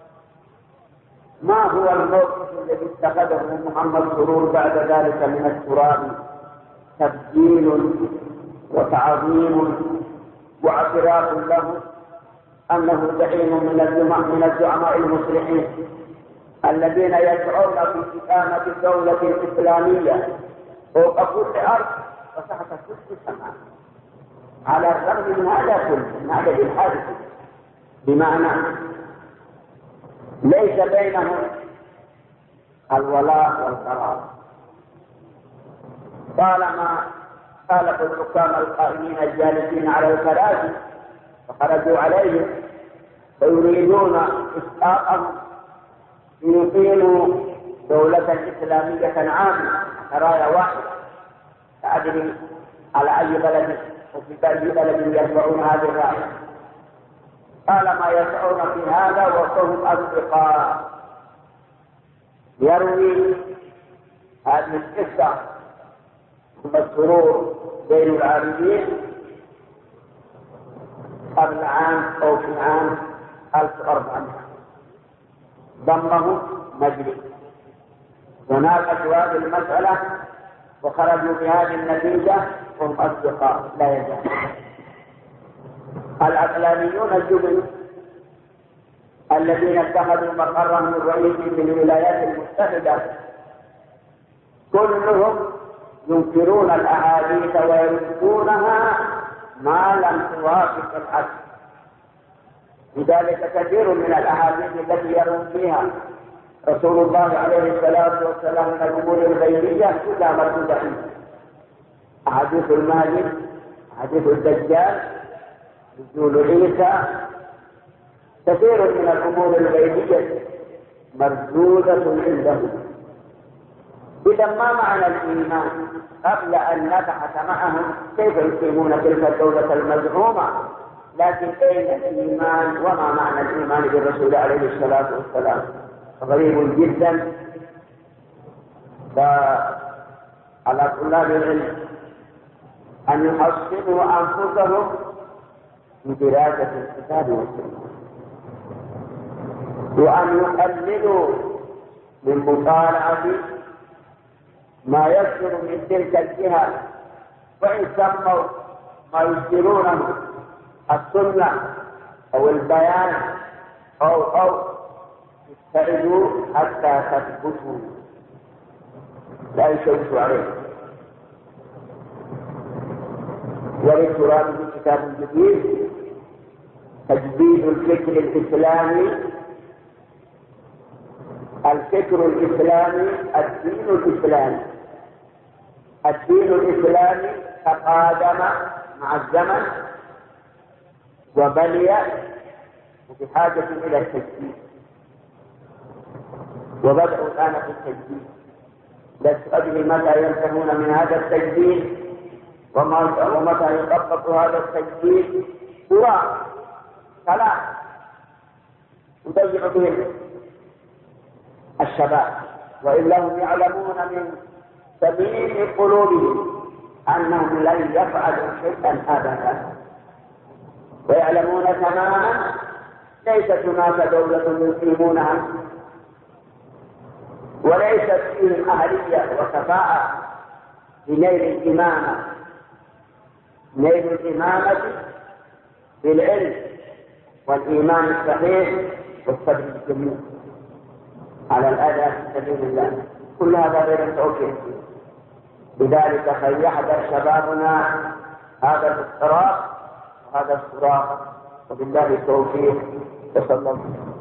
Speaker 2: ما هو الموقف الذي اتخذه محمد سرور بعد ذلك من التراب؟ تبجيل وتعظيم واعتراف له أنه زعيم من الزعماء المصلحين الذين يسعون في إقامة الدولة الإسلامية فوق كل أرض وتحت كل سماء. على الرغم من هذا كله، من هذا الحادث، بمعنى ليس بينهم الولاء والقرار. طالما خالفوا الحكام القائمين الجالسين على الكراسي فخرجوا عليهم ويريدون إسقاطهم ليقيموا دولة إسلامية عامة راية واحدة تعدل على أي بلد وفي أي بلد يرفعون هذه الراية. طالما يسعون في هذا وهم أصدقاء. يروي هذه القصة مسرور زين العابدين قبل عام أو في عام 1400 ضمه مجلس وناقشوا هذه المسألة وخرجوا بهذه النتيجة هم أصدقاء لا يزال. العقلانيون الجبن الذين اتخذوا مقرهم الرئيسي في الولايات المتحدة كلهم ينكرون الأحاديث ويردونها ما لم توافق العقل. لذلك كثير من الأحاديث التي يرون فيها رسول الله عليه الصلاة والسلام من الأمور الغيبية كلها مردودة عنه. أحاديث المهدي، أحاديث الدجال، نزول عيسى، كثير من الأمور الغيبية مردودة عنده. إذا ما معنى الإيمان؟ قبل أن نبحث معهم كيف يقيمون تلك الدولة المزعومة، لكن أين الإيمان وما معنى الإيمان بالرسول عليه الصلاة والسلام؟ غريب جدا. فعلى طلاب العلم أن يحصنوا أنفسهم بدراسة الكتاب والسنة، وأن يقللوا من مطالعة ما يصدر من تلك الجهة، وإن سموا ما يصدرونه السنة أو البيان أو ابتعدوا حتى تثبتوا لا يشوشوا عليه. وللتراب في كتاب جديد تجديد الفكر الإسلامي. الفكر الإسلامي الدين الإسلامي. الدين الإسلامي تقادم مع الزمن وبلي وبحاجة إلى التجديد، وبدأوا الآن في التجديد. لست أدري متى ينتهون من هذا التجديد ومتى يطبق هذا التجديد. قرى كلام يضيع به الشباب، وإنهم يعلمون من سبيل قلوبهم أنهم لن يفعلوا شيئا أبدا، ويعلمون تماما ليست هناك دولة يقيمونها وليست فيهم أهلية وكفاءة لنيل الإمامة، نيل الإمامة بالعلم والإيمان الصحيح والصبر الجميل على الأذى في سبيل الله. كل هذا غير توفيق. لذلك فليحذر شبابنا هذا الاضطراب وهذا الصراع، وبالله التوفيق. وصلى الله.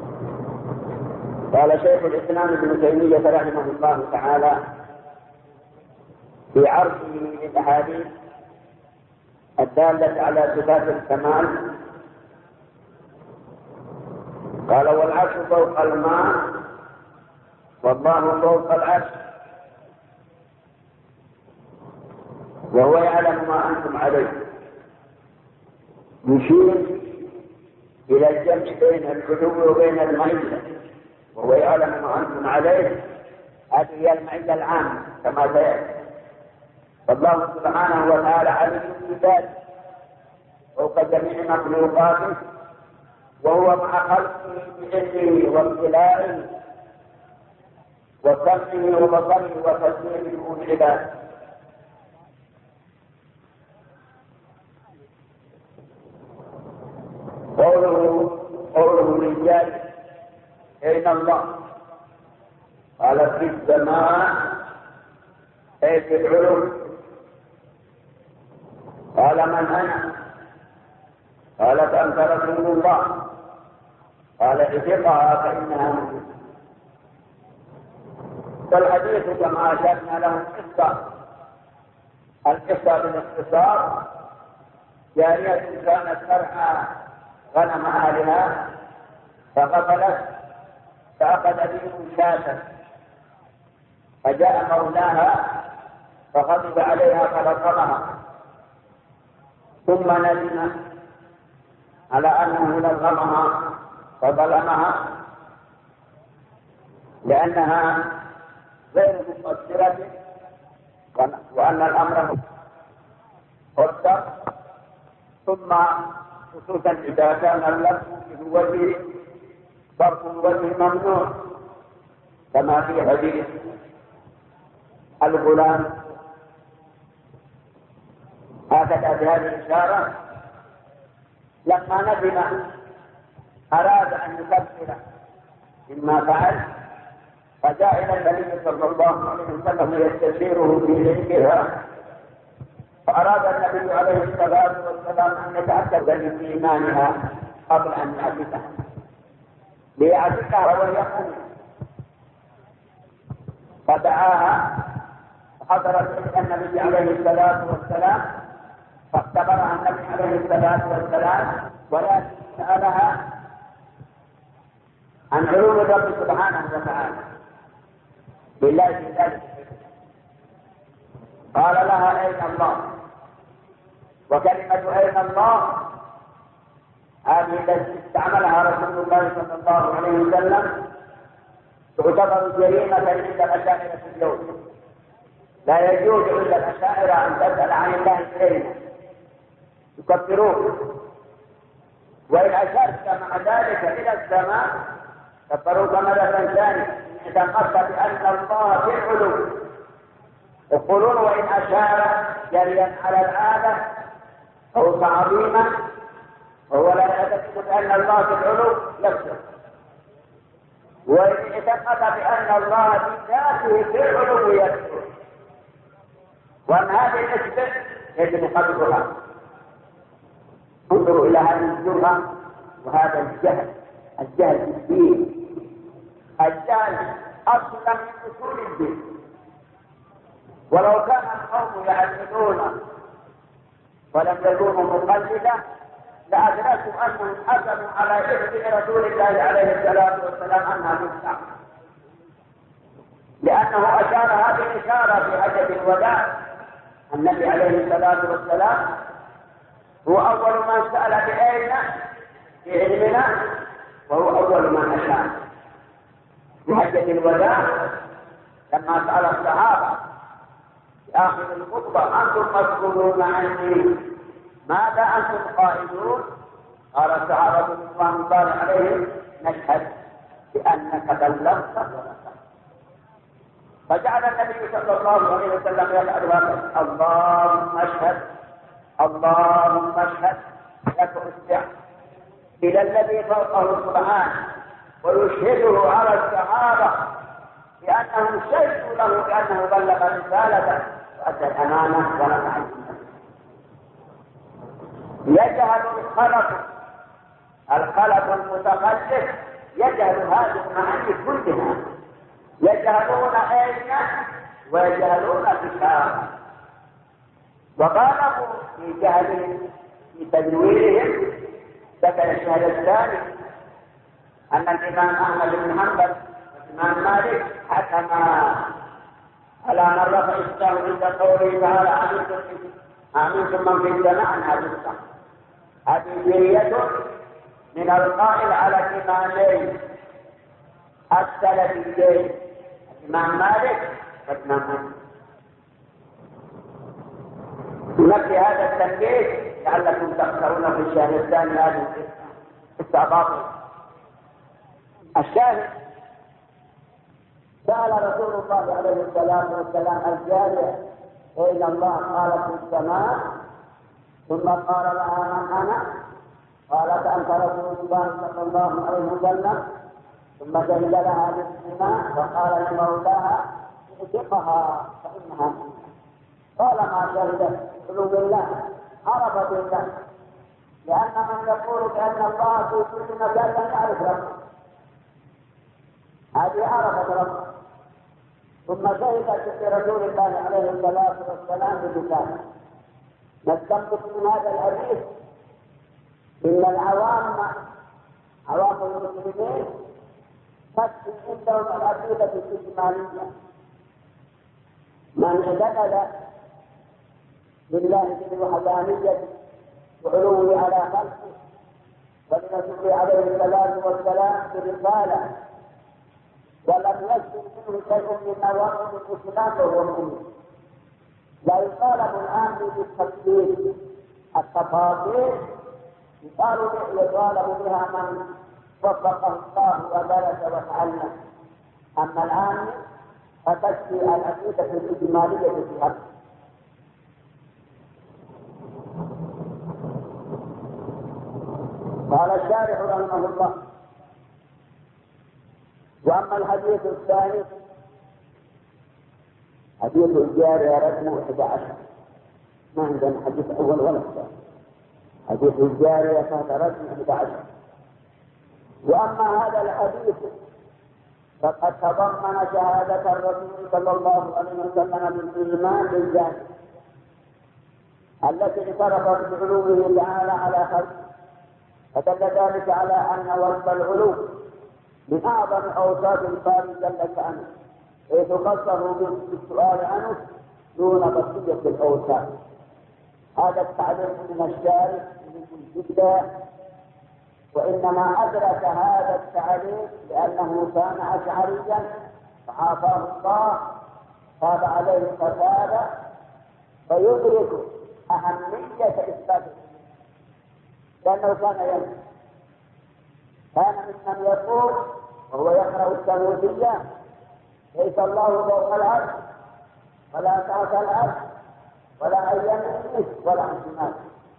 Speaker 2: قال شيخ الإسلام ابن تيمية رحمه الله تعالى في عرضه للأحاديث الدالة على صفات الكمال، قال: والعرش فوق الماء والله فوق العرش وهو يعلم ما أنتم عليه. يشير إلى الجمع بين العلو وبين المعية، وهو يعلم ما أنتم عليه. هذه هي المعية العامة كما سيأتي. فالله سبحانه وتعالى عليم بذاته فوق جميع مخلوقاته، وهو مع خلقه بعلمه واطلاعه وسمعه وبصره وتسليمه العباد. قوله للجاهل أين الله؟ قال: في السماء أي في العلو. قال: من أنا؟ قالت: أنت رسول الله. قال: اعتقها فإنها مسلمة. فالحديث كما أشرنا له القصة بالاختصار. جارية كانت ترعى غنم أهلها فقتلت فأخذ بهم شاة، فجاء مولاها فغضب عليها فلطمها، ثم ندم على أنه لطمها فظلمها لأنها غير مقصرة، وأن الأمر قدر. ثم خصوصا إذا كان اللفظ في الوجه ضرب الوجه ممنوع، كما في حديث الغلام. هكذا بهذه الإشارة لما ندم أراد أن يكفر مما فعل، فجاء إلى النبي صلى الله عليه وسلم يستشيره في ذكرها، فأراد النبي عليه الصلاة والسلام أن يتأكد من إيمانها قبل أن يعتقها، ليعتقها ويقوم. فدعاها فحضرت النبي عليه الصلاة والسلام، فاختبرها النبي عليه الصلاة والسلام، ولكن سألها عن علوم الرب سبحانه وتعالى بالله في ذلك. قال لها: أين الله؟ وكلمة أين الله هذه التي استعملها رسول الله صلى الله عليه وسلم تعتبر جريمة عند الأشاعرة اليوم. لا يجوز عند الأشاعرة أن تسأل عن الله كلمة، يكفروه. وإن أشرت مع ذلك إلى السماء كفروك مرة ثانية، إذا قصد بأن الله في العلو. يقولون: وإن أشار جريا على العادة فوق عظيما وهو لا يعتقد بأن الله في العلو يكفر. وإن اعتقد بأن الله في ذاته في العلو يكفر. وأن هذه النسبة يجب قدرها. انظروا إلى هذه الجرأة وهذا الجهل في الدين. الجهل أصلا من أصول الدين، ولو كان القوم يعتقدون ولم يكونوا مقلدة لأدركوا أنهم حكموا على إثم رسول الله عليه الصلاة والسلام أنها مستعمل، لأنه أشار هذه الإشارة في حجة الوداع. النبي عليه الصلاة والسلام هو أول من سأل بأين في علمنا، وهو أول من أشار. بحجة الوداع لما سأل الصحابة في آخر الخطبة أنتم مسؤولون عني ماذا أنتم قائلون؟ قال الصحابة رضوان الله عليهم نشهد بأنك بلغت ونصحت. فجعل النبي صلى الله عليه وسلم يسأل اللهم اشهد اللهم اشهد لك أسمع إلى الذي فوقه سبحانه ويشهده على الصحابة بأنهم شهدوا له بأنه بلغ رسالته وأدى الأمانة ونصح الأمة. يجهل الخلق المتخلف يجهل هذه المعاني كلها، يجهلون أين ويجهلون بشارة، وغالبوا في جهلهم في تدويرهم. ذكر الشهر الثاني أن الإمام أحمد بن حنبل والإمام مالك حكما على من رفع السهم عند قوله تعالى آمنتم من في السماء عن هذه السهم. هذه جرية من القائل على الإمامين السلفيين الإمام مالك والإمام أحمد. بنفس هذا التنبيه لعلكم تقرؤون في الشهر الثاني هذه استعباط. الشاهد سأل رسول الله عليه الصلاة والسلام الجارية إن الله قال في السماء، ثم قال لها من أنا؟ قالت أنت رسول الله صلى الله عليه وسلم. ثم شهد لها بالسماء وقال لمولاها اتقها فإنها منها. قال ما شهدت قلوب الله عرفت الله، لأن من يقول بأن الله في كل مكان لم يعرف ربه، هذه عرفت ربه. ثم شهدت برسول الله عليه الصلاة والسلام بكتابه. نستنبط من هذا الحديث إن عوام المسلمين تكفي عندهم العقيدة الإجمالية. من اعتقد بالله بالوحدانية وعلوه على خلقه ولرسوله عليه الصلاة والسلام برسالة ولم يسلم منه شيء من نواقض الإسلام فهو مؤمن. لا يطالب الآن بالتفصيل التفاصيل يطالب بها من وفقه الله ودرس وتعلم. أما الآن فتكفي العقيدة الإجمالية في هذا. قال الشارح رحمه الله: وأما الحديث الثاني حديث الجارية رقم 11، ما عندنا حديث أول ولا ثاني، حديث الجارية فهذا رقم 11. وأما هذا الحديث فقد تضمن شهادة الرسول صلى الله عليه وسلم بالإيمان بالجانب التي اعترفت بعلوه تعالى على خلقه، فدل ذلك على أن وصف العلو من أعظم أوصاف الباري جل شأنه، حيث خصه بالسؤال عنه دون بقية الأوصاف. هذا التعبير من الشارع جدا، وإنما أدرك هذا التعبير لأنه كان أشعريا فعافاه الله تاب عليه فتاب، فيدرك أهمية إثباته، لأنه كان ممن يقول وهو يقرأ الثالوثية: ليس الله فوق العرش ولا تحت العرش ولا عن يمينه ولا عن شماله.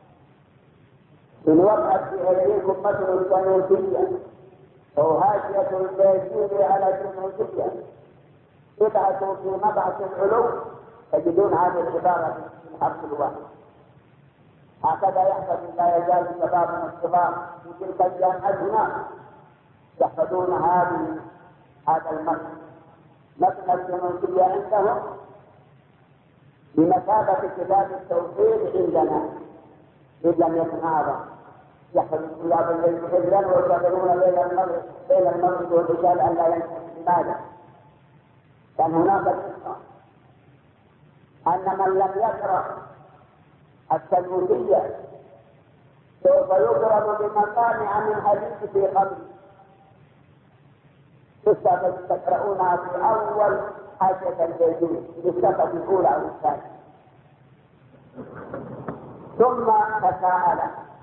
Speaker 2: إن وقعت في أيديكم مثل الثالوثية أو هاشية البيتين على الثالوثية ابعثوا في مبعث العلو تجدون هذه العبارة في الحرف الواحد. هكذا يحفظ لا يزال شباب من الصغار في تلك الجامعة يحفظون هذا المتن. متن الثالوثية عندهم بمثابة كتاب التوحيد عندنا إن لم يكن أعظم. يحفظ الطلاب الليل حفظا ويشغلون بين المغرب والعشاء أن لا ينسوا. لماذا؟ كان هناك قصة أن من لم يقرأ الثالوثية سوف يضرب بمقامع من حديث في قبره، تقرؤونها في أول حاشية البيتين في الصفحة الأولى أو الثانية. ثم تساءل،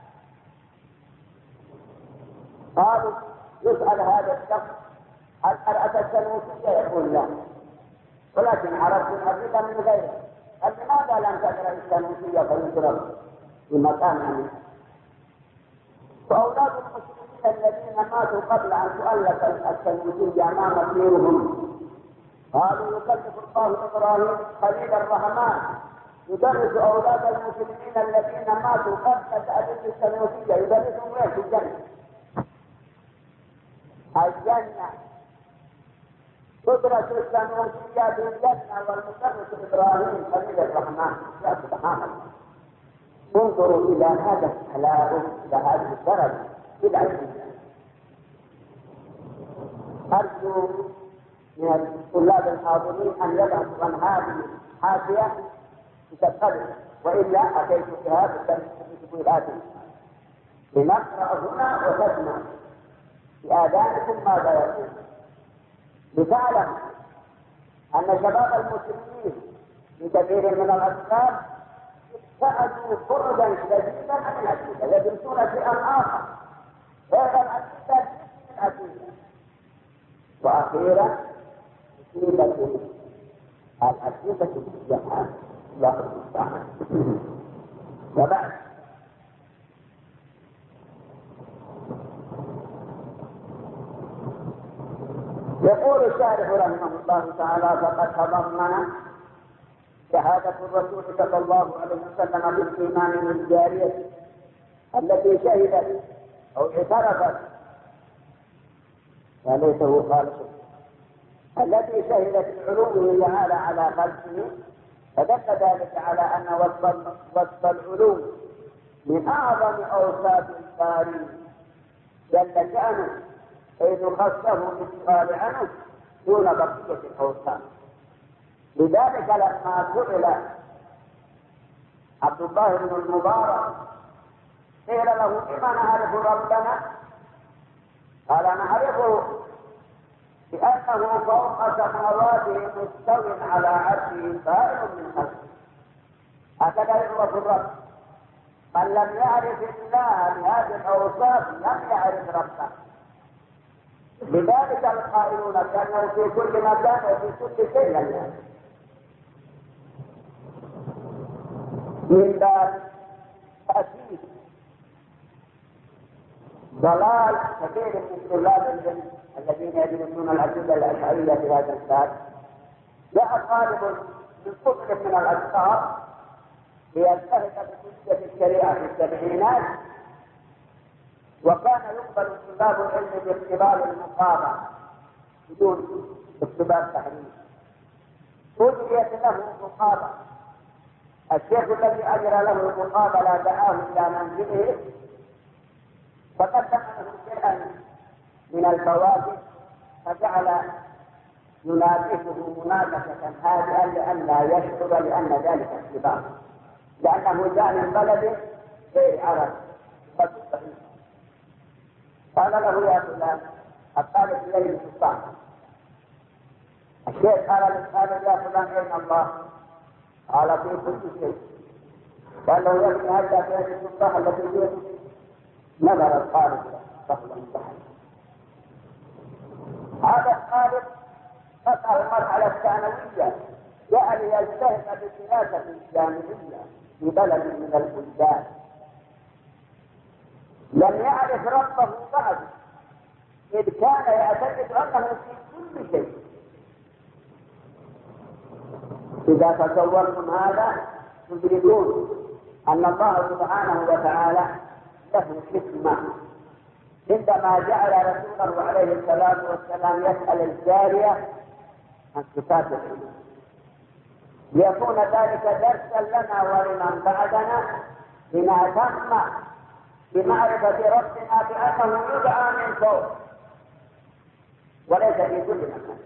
Speaker 2: قالوا يسأل هذا الشخص هل قرأت السنوسية؟ يقول لا، ولكن عرفت الحقيقة من غيره. قال لماذا لم تقرأ السنوسية فيشرب في مكان عنه؟ فأولاد المسلمين الذين ماتوا قبل أن تؤلف السنوسية ما مصيرهم؟ قالوا يكلف الله إبراهيم خليل الرحمن يدرس أولاد المسلمين الذين ماتوا قبل تأليف السنوسية، يدرسهم وين؟ في الجنة. الجنة تدرس السنوسية في الجنة والمدرس إبراهيم خليل الرحمن. يا سبحان الله، انظروا إلى هذا التلاعب، إلى هذه الدرجة في العلم. أرجو من الطلاب الحاضرين أن يبحثوا عن هذه الحاشية تتقبل، وإلا أتيت بها بالتسجيلات لنقرأ هنا وتسمع في آذانكم ماذا يقول، لتعلم أن شباب المسلمين في كثير من الأسباب ابتعدوا بعدا شديدا عن العقيدة، يدرسون شيئا آخر غير العقيدة من العقيدة. وأخيرا مصيبة العقيدة بالجهاد، الله المستعان. وبعد يقول الشارح رحمه الله تعالى: فقد تضمن شهادة الرسول صلى الله عليه وسلم بالإيمان بالجارية التي شهدت أو اعترفت، وليسه خالص، التي شهدت بعلومه تعالى على خلقه، فدل ذلك على أن وصف العلوم من أعظم أوصاف الباري جل شأنه، حيث خصه بالسؤال عنه دون بقية الأوصاف. لذلك لما سئل عبد الله بن المبارك قيل له: بما نعرف ربنا؟ قال: نعرفه بأنه فوق سماواته مستو على عرشه سائر من خلقه. هكذا يعرف الرب. من لم يعرف الله بهذه الأوصاف لم يعرف ربه. لذلك القائلون كانوا في كل مكان وفي كل شيء لله. من باب تأكيد ضلال كثير من طلاب العلم الذين يدرسون العقيدة الأشعرية في هذا الباب. جاء طالب من طفل من الأشخاص ليجتهد بحجة الشريعة في السبعينات، وكان يقبل طلاب العلم باختبار المقابلة بدون اختبار تحريم. أجريت له مقابلة، الشيخ الذي أجرى له المقابلة دعاه إلى منزله فقدم له شيئا من الفواكه، فجعل يناقشه مناقشة هادئة لئلا يشعر لأن ذلك اختبار، لأنه جاء من بلد غير عرب. قال له: يا فلان، الطالب إليه سلطان. الشيخ قال للطالب: يا فلان، أين الله؟ قال: في كل شيء. قال له: يا ابني، هل في السلطان التي فيه؟ نظر الطالب فصلا بحر. هذا الطالب قطع المرحلة الثانوية، جاء ليجتهد بالسياسة الجامعية في بلد من البلدان، لم يعرف ربه بعد، إذ كان يعتقد أنه في كل شيء. إذا تصورتم هذا تدركون أن الله سبحانه وتعالى له حكمة عندما جعل رسوله عليه الصلاة والسلام يسأل الجارية عن صفات العلوم، ليكون ذلك درسا لنا ولمن بعدنا لنهتم بمعرفة ربنا بأنه يدعى من فوق وليس في كل مكان.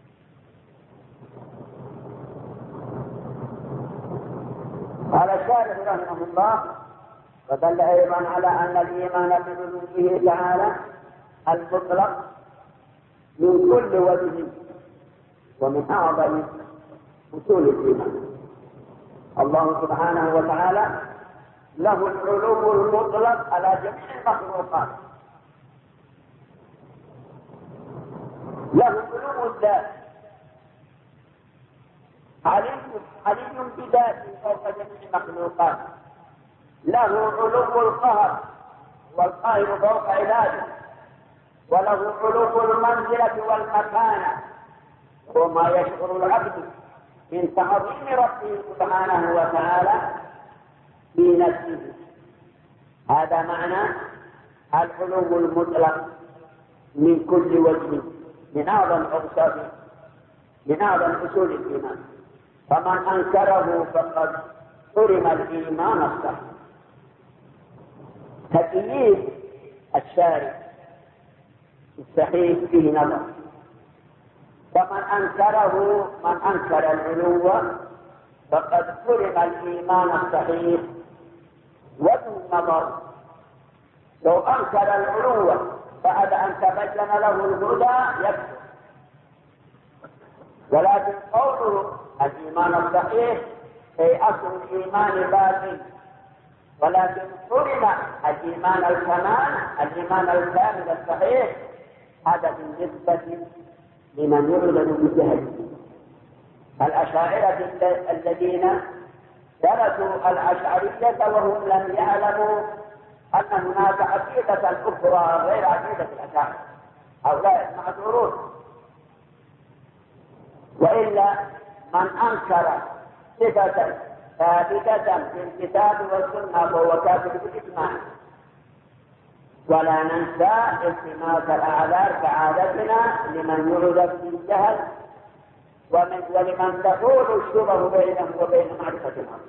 Speaker 2: قال الشارح رحمه الله: ودل أيضا على أن الإيمان بوجوده تعالى المطلق من كل وجه ومن أعظم أصول الإيمان. الله سبحانه وتعالى له العلو المطلق على جميع المخلوقات، له علو الذات، علي بذاته فوق جميع المخلوقات، له علو القهر والقاهر فوق عباده، وله علو المنزلة والمكانة، وما يشعر العبد من تعظيم ربه سبحانه وتعالى في نفسه. هذا معنى العلو المطلق من كل وجه، من أعظم أوصافه، من أعظم أصول الإيمان. فمن أنكره فقد حرم الإيمان الصحيح. تكييف الشارع الصحيح فيه نظر، فمن أنكره من أنكر العلو فقد حرم الإيمان الصحيح. وجه النظر لو أنكر العلو بعد أن تبين له الهدى يكفر، ولكن قوله الإيمان الصحيح أي أصل الإيمان باقي، ولكن حرم الإيمان الكمال، الإيمان الكامل الصحيح، هذا بالنسبة لمن يعلن بجهل. الأشاعرة الذين درسوا الأشعرية وهم لم يعلموا أن هناك عقيدة أخرى غير عقيدة الأشاعرة، هؤلاء معذورون. وإلا من أنكر صفة ثابتة في الكتاب والسنة فهو كافر بالإجماع. ولا ننسى التماس الأعذار كعادتنا لمن يعذر بالجهل ولمن تحول الشبه بينه وبين معرفة الحق.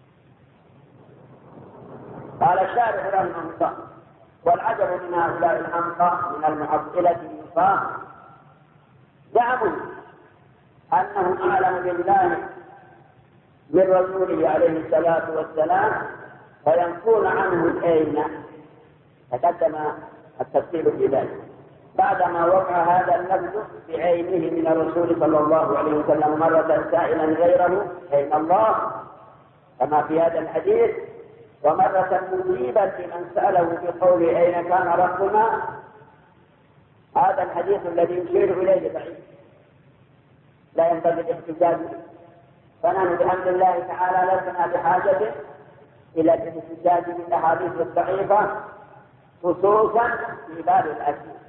Speaker 2: قال الشارح رحمه الله: والعجب من هؤلاء الحمقى من المعطلة النفاق زعموا أنهم أعلم بالله من رسوله عليه الصلاة والسلام فينفون عنه العلم. تقدم التفصيل في ذلك بعدما وقع هذا اللفظ بعينه من الرسول صلى الله عليه وسلم مرة سائلا غيره أين الله كما في هذا الحديث، ومرة مجيبا لمن سأله بقوله أين كان ربنا. هذا الحديث الذي يشير إليه ضعيف لا ينبغي الاحتجاج به، فنحن بحمد الله تعالى لسنا بحاجة إلى الاحتجاج بالأحاديث الضعيفة خصوصا في باب الأكل.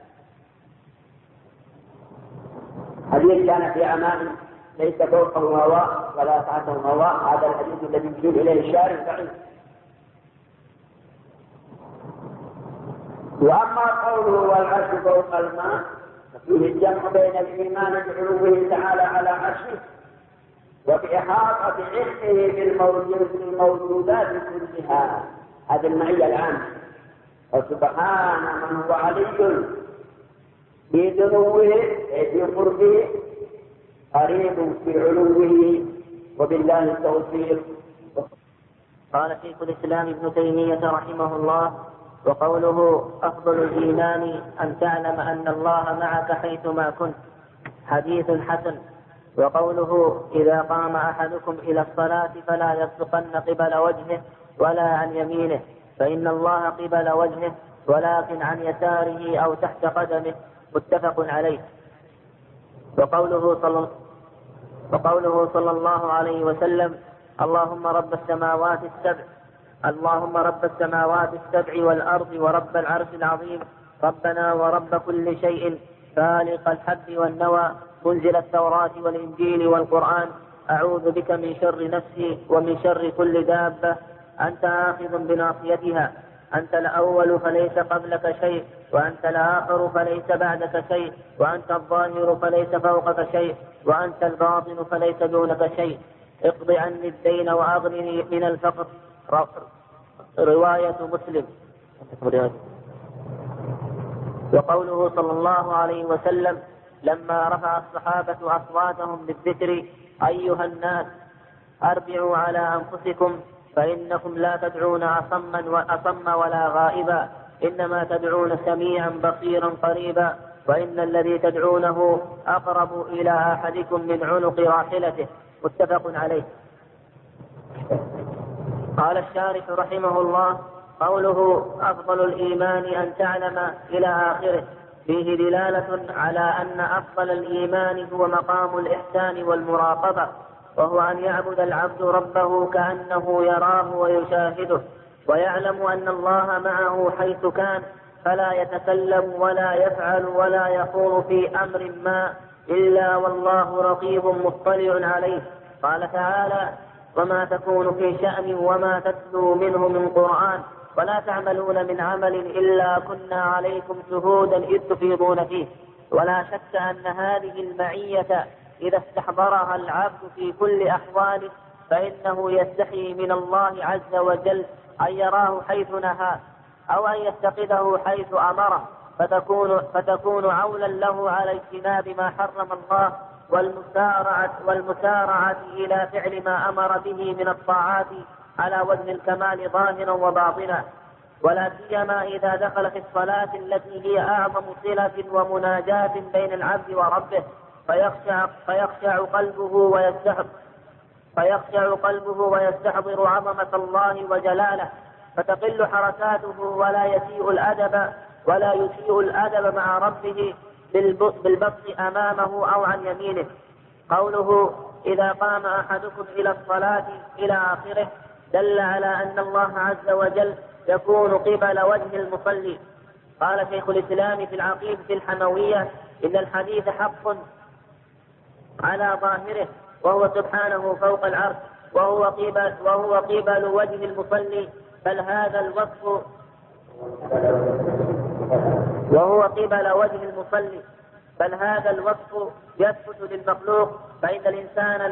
Speaker 2: حديث كان في أمان ليس فوقه هواء ولا تحته هواء، هذا الحديث الذي يشير إليه الشارع ضعيف. وأما قوله والعرش فوق الماء ففيه الجمع بين الإيمان بعلوه تعالى على عرشه وبإحاطة علمه بالموجودات كلها، هذه المعية العامة. وسبحان من هو علي في دنوه في قربه قريب في علوه وبالله التوفيق.
Speaker 1: قال شيخ الإسلام ابن تيمية رحمه الله: وقوله أفضل الإيمان أن تعلم أن الله معك حيثما كنت، حديث حسن. وقوله إذا قام أحدكم إلى الصلاة فلا يصدقن قبل وجهه ولا عن يمينه فإن الله قبل وجهه ولكن عن يساره أو تحت قدمه، متفق عليه. وقوله صلى الله عليه وسلم: اللهم رب السماوات السبع والأرض ورب العرش العظيم، ربنا ورب كل شيء، فالق الحب والنوى، منزل التوراة والإنجيل والقرآن، أعوذ بك من شر نفسي ومن شر كل دابة، أنت آخذ بناصيتها، أنت الأول فليس قبلك شيء، وأنت الآخر فليس بعدك شيء، وأنت الظاهر فليس فوقك شيء، وأنت الباطن فليس دونك شيء، اقض عني الدين وأغنني من الفقر. رواية مسلم. وقوله صلى الله عليه وسلم لما رفع الصحابة أصواتهم بالذكر: أيها الناس أربعوا على أنفسكم فإنكم لا تدعون أصم ولا غائبا، إنما تدعون سميعا بصيرا قريبا، وإن الذي تدعونه أقرب إلى أحدكم من عنق راحلته. متفق عليه. قال الشارح رحمه الله: قوله أفضل الإيمان أن تعلم إلى آخره فيه دلالة على أن أفضل الإيمان هو مقام الإحسان والمراقبة، وهو أن يعبد العبد ربه كأنه يراه ويشاهده، ويعلم أن الله معه حيث كان، فلا يتكلم ولا يفعل ولا يقول في أمر ما إلا والله رقيب مطلع عليه. قال تعالى: وما تكون في شأن وما تتلو منه من قرآن ولا تعملون من عمل إلا كنا عليكم شهودا إذ تفيضون فيه. ولا شك أن هذه المعية إذا استحضرها العبد في كل أحواله فإنه يستحي من الله عز وجل أن يراه حيث نهى أو أن يتخذه حيث أمره، فتكون عولا له على اجتناب ما حرم الله والمسارعة إلى فعل ما أمر به من الطاعات على وجه الكمال ظاهرا وباطنا، ولا سيما إذا دخل في الصلاة التي هي أعظم صلة ومناجاة بين العبد وربه، فيخشع قلبه ويستحضر عظمة الله وجلاله، فتقل حركاته ولا يسيء الأدب مع ربه بالبسط أمامه أو عن يمينه. قوله: إذا قام أحدكم إلى الصلاة إلى آخره دل على أن الله عز وجل يكون قبل وجه المصلي. قال شيخ الإسلام في العقيدة الحموية: إن الحديث حق على ظاهره، وهو سبحانه فوق العرش، وهو قبل وجه المصلي، بل هذا الوصف يثبت للمخلوق، فإن الإنسان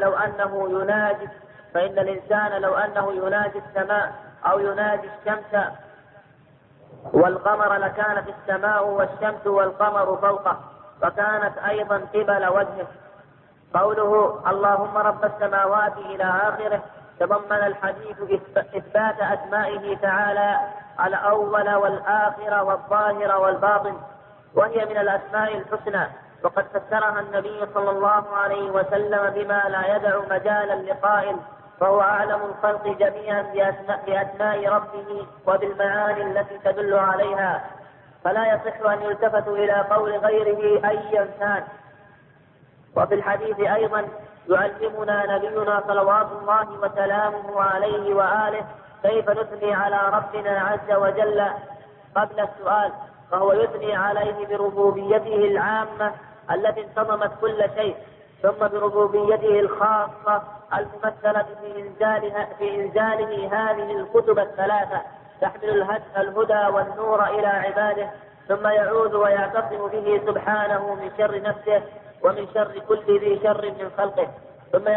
Speaker 1: لو أنه يناجي السماء أو يناجي الشمس والقمر لكانت السماء والشمس والقمر فوقه، وكانت أيضا قبل وجهه. قوله: اللهم رب السماوات إلى آخره تضمن الحديث إثبات أسمائه تعالى الأول والآخر والظاهر والباطن، وهي من الأسماء الحسنى، وقد فسرها النبي صلى الله عليه وسلم بما لا يدع مجالا لقائل، فهو أعلم الخلق جميعا بأسماء ربه وبالمعاني التي تدل عليها، فلا يصح أن يلتفت إلى قول غيره أيا كان. وفي الحديث أيضا يعلمنا نبينا صلوات الله وسلامه عليه وآله كيف نثني على ربنا عز وجل قبل السؤال، فهو يثني عليه بربوبيته العامة التي انتظمت كل شيء، ثم بربوبيته الخاصة الممثلة في إنزاله هذه الكتب الثلاثة تحمل الهدى والنور إلى عباده، ثم يعود ويعتصم به سبحانه من شر نفسه ومن شر كل ذي شر من خلقه، ثم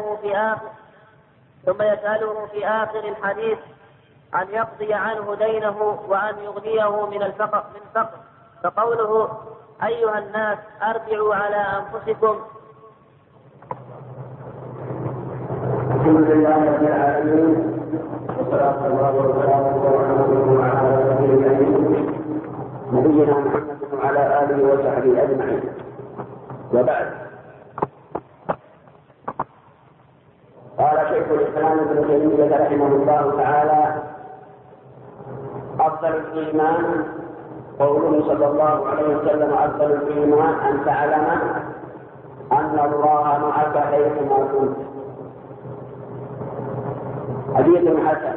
Speaker 1: يسأله في آخر الحديث أن يقضي عنه دينه وأن يغنيه من الفقر. فقوله: أيها الناس أرجعوا على أنفسكم.
Speaker 2: الحمد لله رب العالمين، والصلاة والسلام على نبينا محمد وعلى آله وصحبه أجمعين. وبعد، قال شيخ الإسلام ابن تيمية رحمه الله تعالى: أفضل الإيمان قوله صلى الله عليه وسلم: أفضل الإيمان أن تعلم أن الله معك حيثما كنت. حديث حسن.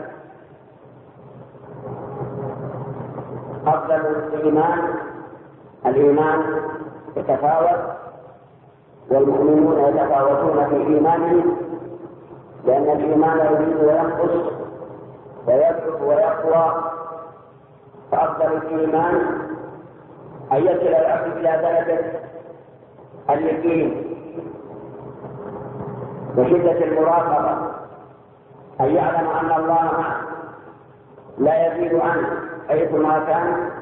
Speaker 2: أفضل الإيمان يتفاوت، والمؤمنون يتفاوتون في إيمانهم، لأن الإيمان يزيد وينقص ويضعف ويقوى. فأفضل الإيمان أن يصل العبد إلى درجة اليقين وشدة المراقبة، أن يعلم أن الله معه لا يزيد عنه حيثما كان.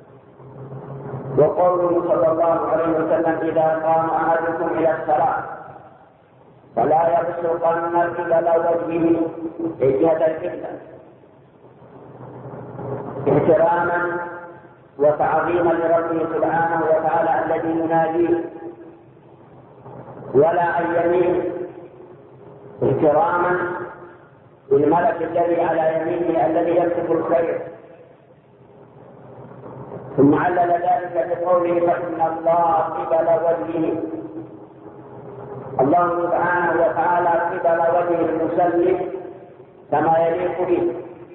Speaker 2: وقوله صلى الله عليه وسلم: إذا قام أحدكم إلى الصلاة فلا يبصقن قبل وجهه جهة القبلة احتراما وتعظيما لربه سبحانه وتعالى الذي يناديه، ولا عن يمينه احتراما للملك الذي على يمينه الذي يمسك الخير. ثم علل ذلك بقوله فإن الله قبل وجهه، الله سبحانه وتعالى قبل وجه المسلم كما يليق به،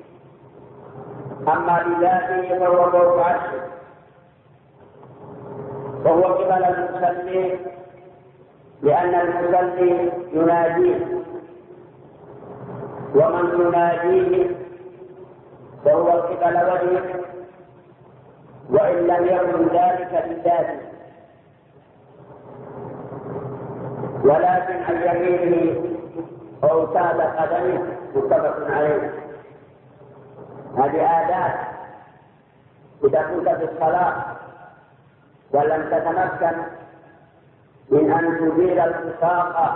Speaker 2: أما بذاته فهو فوق عرشه، وهو قبل المسلم لأن المسلم يناديه، ومن يناديه فهو قبل وجهه وإن لم يكن ذلك بذاته، ولكن عن يمينه أو تحت قدمه متفق عليه. هذه آداب إذا كنت في الصلاة ولم تتمكن من أن تزيل الالتصاق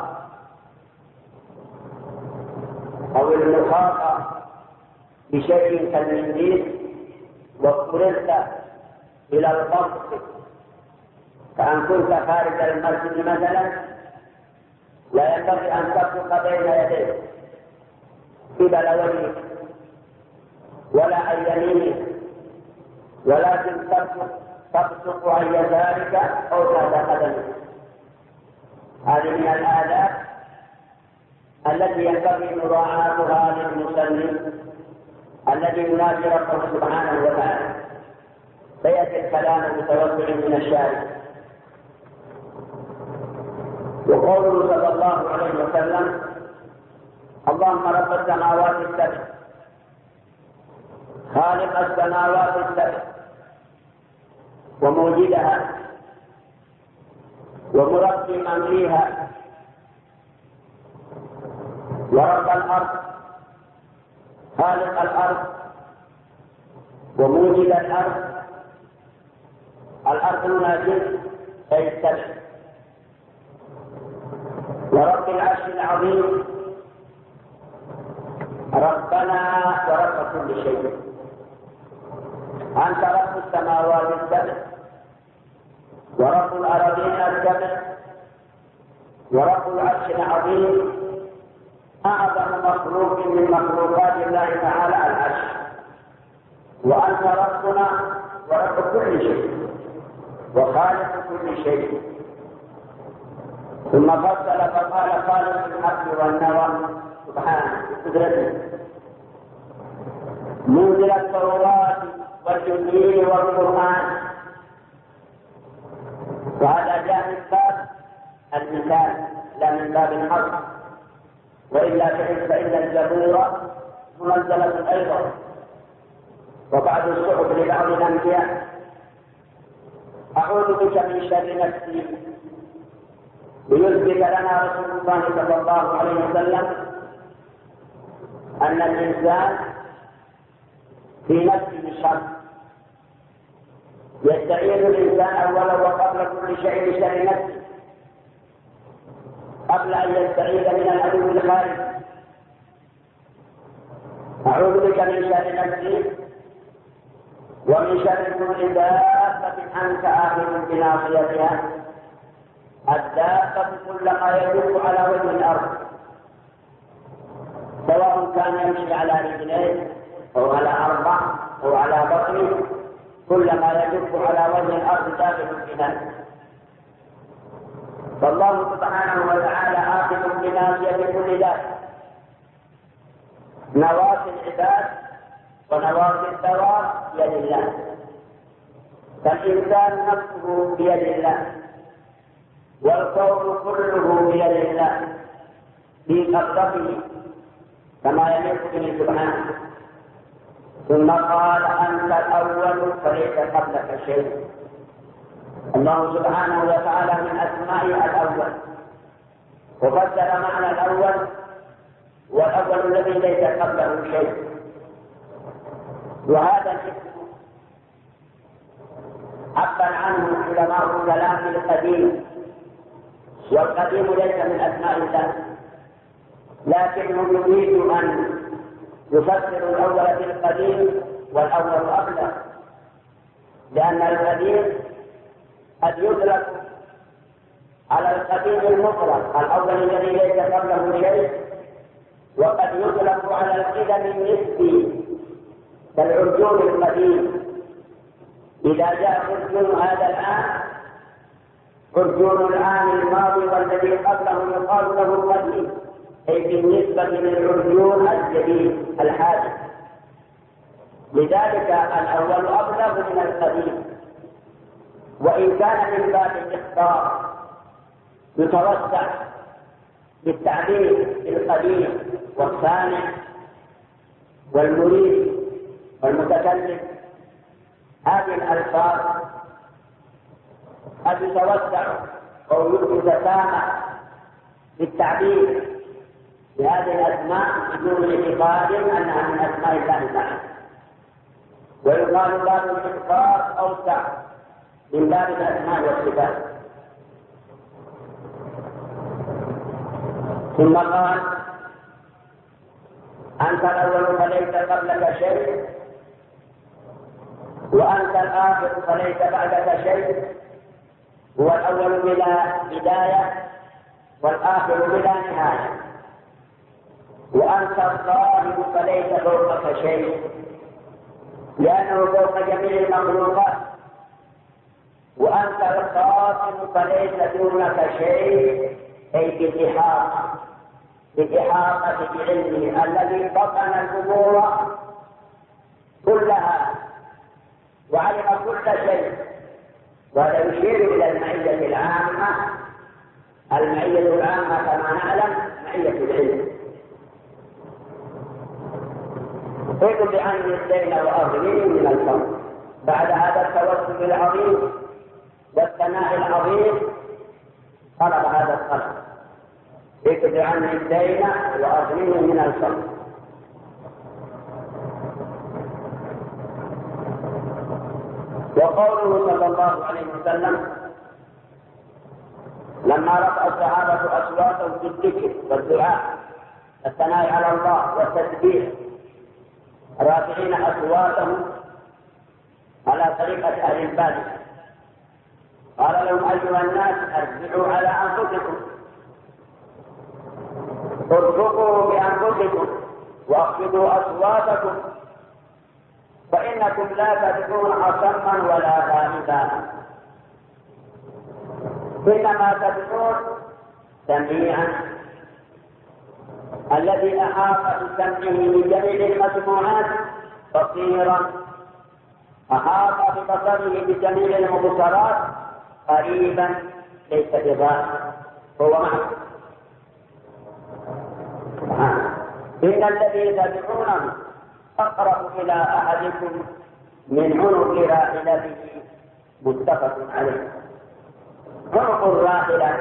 Speaker 2: أو المخاطة بشيء كالمنديل واضطررت إلى القبض، فأن كنت خارج المسجد مثلا لا ينبغي أن تبصق بين يديه قبل وجهك ولا عن يمينك، ولكن تبصق عن يسارك أو تحت قدمك. هذه من الآداب التي ينبغي مراعاتها للمسلم الذي ينادي ربه سبحانه وتعالى. سيأتي الكلام المتوسع من الشارع. وقوله صلى الله عليه وسلم اللهم رب السماوات السبع خالق السماوات السبع وموجدها ومربي من فيها، ورب الأرض خالق الأرض وموجد الأرض. الأرض هنا جزء أي السبع. ورب العرش العظيم ربنا ورب كل شيء، أنت رب السماوات السبع ورب الأرضين السبع ورب العرش العظيم، أعظم مخلوق من مخلوقات الله تعالى العرش، وأنت ربنا ورب كل شيء وخالق كل شيء. ثم فصل فقال خالق الحق والنوى سبحانه بقدرته، منزل التوراة والإنجيل والقرآن. وهذا جاء من باب المثال لا من باب الحق، وإلا فإن الزبور منزلة أيضا وبعض الصحف لبعض الأنبياء. أعوذ بك من شر نفسي، ليثبت لنا رسول الله صلى الله عليه وسلم أن الإنسان في نفسه شر، يستعيذ الإنسان أولا وقبل كل شيء بشر نفسه قبل أن يستعيذ من العدو الخارج. أعوذ بك من شر نفسي ومن شر كل دابة أنت آخذ بناصيتها. الدابة كل ما يدب على وجه الأرض، سواء كان يمشي على رجلين أو على أربع أو على بطنه، كل ما يدب على وجه الأرض داخل الجنان. فالله سبحانه وتعالى آخذ بناصية كل ذات، نواصي العباد ونواصي الدواب بيد الله، فالإنسان نفسه بيد الله، والكون كله بيد الله في قبضته كما يليق به سبحانه. ثم قال أنت الأول فليس قبلك شيء. الله سبحانه وتعالى من أسمائه الأول، وفسر معنى الأول والأول الذي ليس قبله شيء. وهذا الاسم عبر عنه علماء الكلام القديم، والقديم ليس من أسماء الله، لكنه يريد أن يفسر الأول بالقديم والأول أبلغ، لأن القديم قد يطلق على القديم المطلق الأول الذي ليس قبله شيء، وقد يطلق على القدم النسبي كالعرجون القديم. إذا جاء عرجون هذا العام، عرجون العام الماضي والذي قبله يقال له القديم، أي بالنسبة للعرجون الجديد الحادث. لذلك الأول أبلغ من القديم، وإن كان من باب الإخبار يتوسع بالتعبير بالقديم والسامع والمريد والمتكلم. هذه الألفاظ قد يتوسع أو يتسامح بالتعبير بهذه الأسماء بدون اعتقاد أنها من أسماء الله تعالى، ويقال باب الإخبار أوسع من باب الأسماء والصفات. ثم قال: أنت الأول فليس قبلك شيء، وأنت الآخر فليس بعدك شيء، هو الأول بلا بداية والآخر بلا نهاية، وأنت الظاهر فليس فوقك شيء، لأنه فوق جميع المخلوقات، وأنت الخاتم فليس دونك شيء، أي بالإحاطة بعلمه الذي بطن الأمور كلها وعلم كل شيء. وهذا يشير إلى المعية العامة. المعية العامة كما نعلم معية العلم. اكتب عني الدين وأغنني من الفقر. بعد هذا التوسل العظيم والثناء العظيم طلب هذا الطلب: اكتب عني الدين وأغنني من الفقر. وقوله صلى الله عليه وسلم لما رفع الصحابة أصواتهم في الذكر والدعاء الثناء على الله والتسبيح، رافعين أصواتهم على طريقة أهل البادية، قال لهم: أيها الناس ارجعوا على أنفسكم، ارفقوا بأنفسكم واخفضوا أصواتكم، فإنكم لا تدعون أصما ولا غائبا، إنما تدعون سميعا الذي أحاط بسمعه من جميع المسموعات، بصيرا أحاط ببصره بجميع المبصرات، قريبا ليس بغائب هو معه. إن الذي تدعونه أقرب إلى أحدكم من عنق راحلته، متفق عليه. عنق الراحلة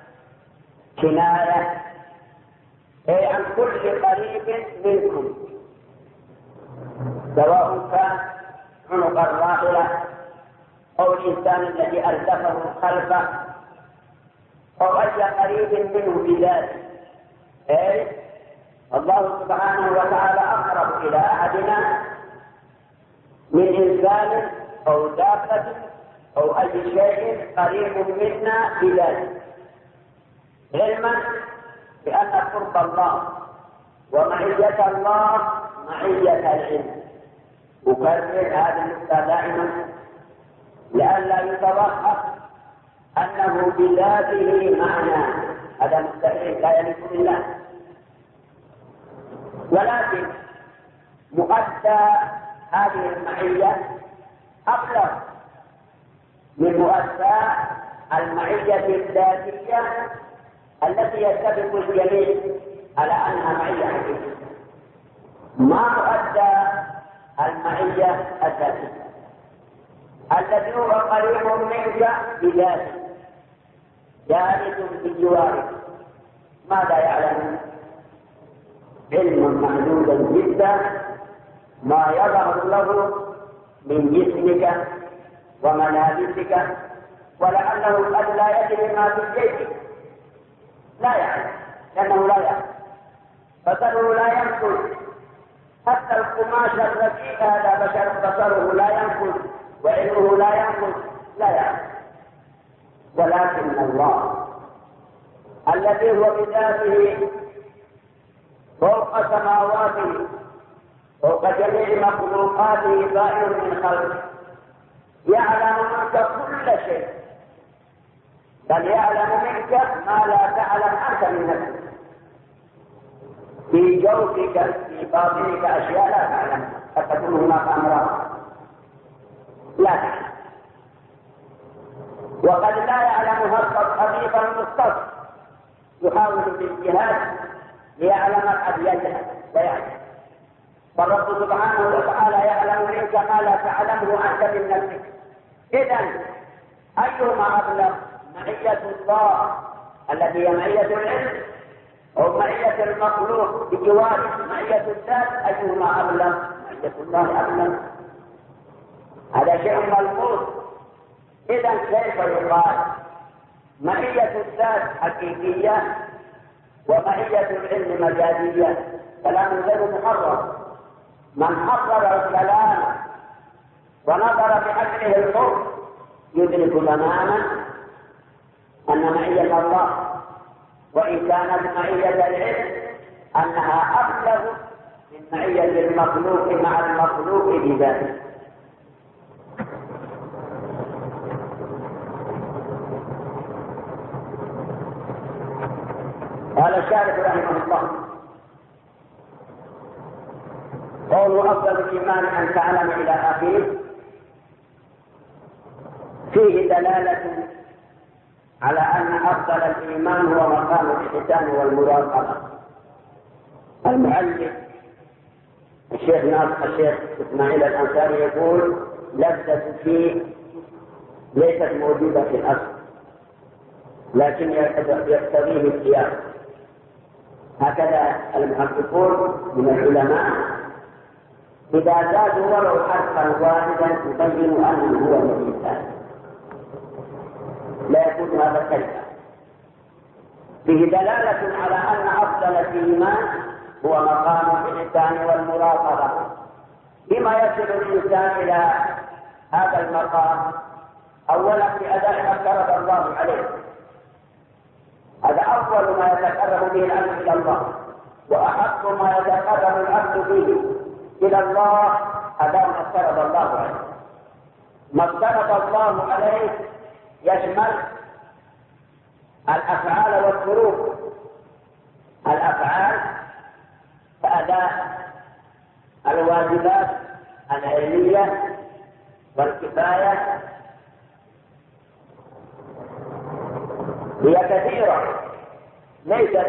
Speaker 2: كناية أي عن كل قريب منكم، سواء كان عنق الراحلة أو الإنسان الذي ألفه خلفه أو أي قريب منه بذاته. أي الله سبحانه وتعالى أقرب إلى أحدنا من إنسان أو دابة أو أي شيء قريب منا بذاته، علما بأن قرب الله ومعية الله معية العلم. أكرر هذا النقطة دائما لئلا يتوهم أنه بذاته معنى، هذا مستحيل لا يليق بالله. ولكن مؤدى هذه المعية أبلغ من مؤدى المعية الذاتية التي يتفق الجميع على أنها معية حقيقية. ما مؤدى المعية الذاتية الذي هو قريب منك بذاته، جالس بجوارك، ماذا يعلم؟ علم محدودا جدا ما يظهر له من جسمك وملابسك، ولعله قد لا يدري ما في جيبك، لا يعلم لأنه لا يعلم، بصره لا ينفذ، حتى القماش الرقيق هذا بصره لا ينفذ وعلمه لا ينقص لا يعلم، ولكن الله الذي هو بذاته فوق سماواته فوق جميع مخلوقاته بائن من خلقه يعلم منك كل شيء، بل يعلم منك ما لا تعلم أنت من نفسك، في جوفك في باطنك أشياء لا تعلم، قد تكون هناك أمراض لا تعلم، وقد لا يعلمها الطبيب المختص يحاول بالاجتهاد ليعلم قد يجهل لا يعلم، فالرب سبحانه وتعالى يعلم منك ما لا تعلمه أنت من نفسك. إذن أيهما أبلغ، معية الله التي هي معية العلم أو معية المخلوق بجواره معية الذات؟ أيهما أبلغ؟ معية الله أبلغ، هذا شيء ملحوظ. إذن كيف يقال معية الذات حقيقية ومعية العلم مجازية؟ كلام غير محرر. من حرر الكلام ونظر بعقله الحر يدرك تماما أن معية الله وإن كانت معية العلم أنها أبلغ من معية المخلوق مع المخلوق بذاته. قال الشارح رحمه الله: قوله أفضل الإيمان أن تعلم إلى آخره فيه دلالة على أن أفضل الإيمان هو مقام الإحسان والمراقبة. المعلم الشيخ إسماعيل الأنصاري يقول: لذة فيه ليست موجودة في الأصل لكن يقتضيه القياس. هكذا المحققون من العلماء إذا زادوا ولو حرفا واحدا يبين أنه هو الإنسان لا يكون هذا كلمة. فيه دلالة على أن أفضل الإيمان هو مقام الإحسان والمراقبة. بما يصل الإنسان إلى هذا المقام؟ أولا بأداء ما افترض الله عليه، هذا أول ما يتقرب به العبد إلى الله، وأحق ما يتقرب العبد به إلى الله أداء ما افترض الله عليه. ما افترض الله عليه يشمل الأفعال والفروض. الأفعال كأداء الواجبات العلمية والكفاية هي كثيرة، ليست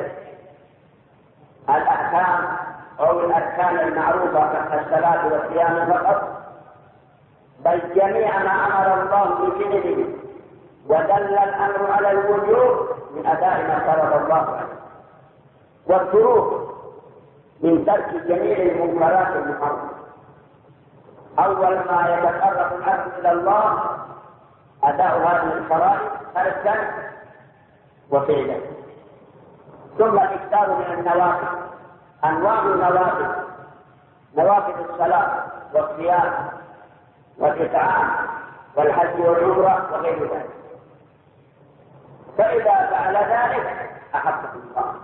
Speaker 2: الأحكام أو الأركان المعروفة كالصلاة والصيام فقط، بل جميع ما أمر الله بفعله ودل الأمر على الوجوب من أداء ما فرض الله عليه، والتروك من ترك جميع المنكرات المحرمة. أول ما يتقرب العبد إلى الله أداء هذه الفرائض تركا وفعلا، ثم الإكثار من النوافل، أنواع النوافل، نوافل الصلاة والصيام والإطعام والحج والعمرة وغير ذلك. فإذا فعل ذلك أحبه الله،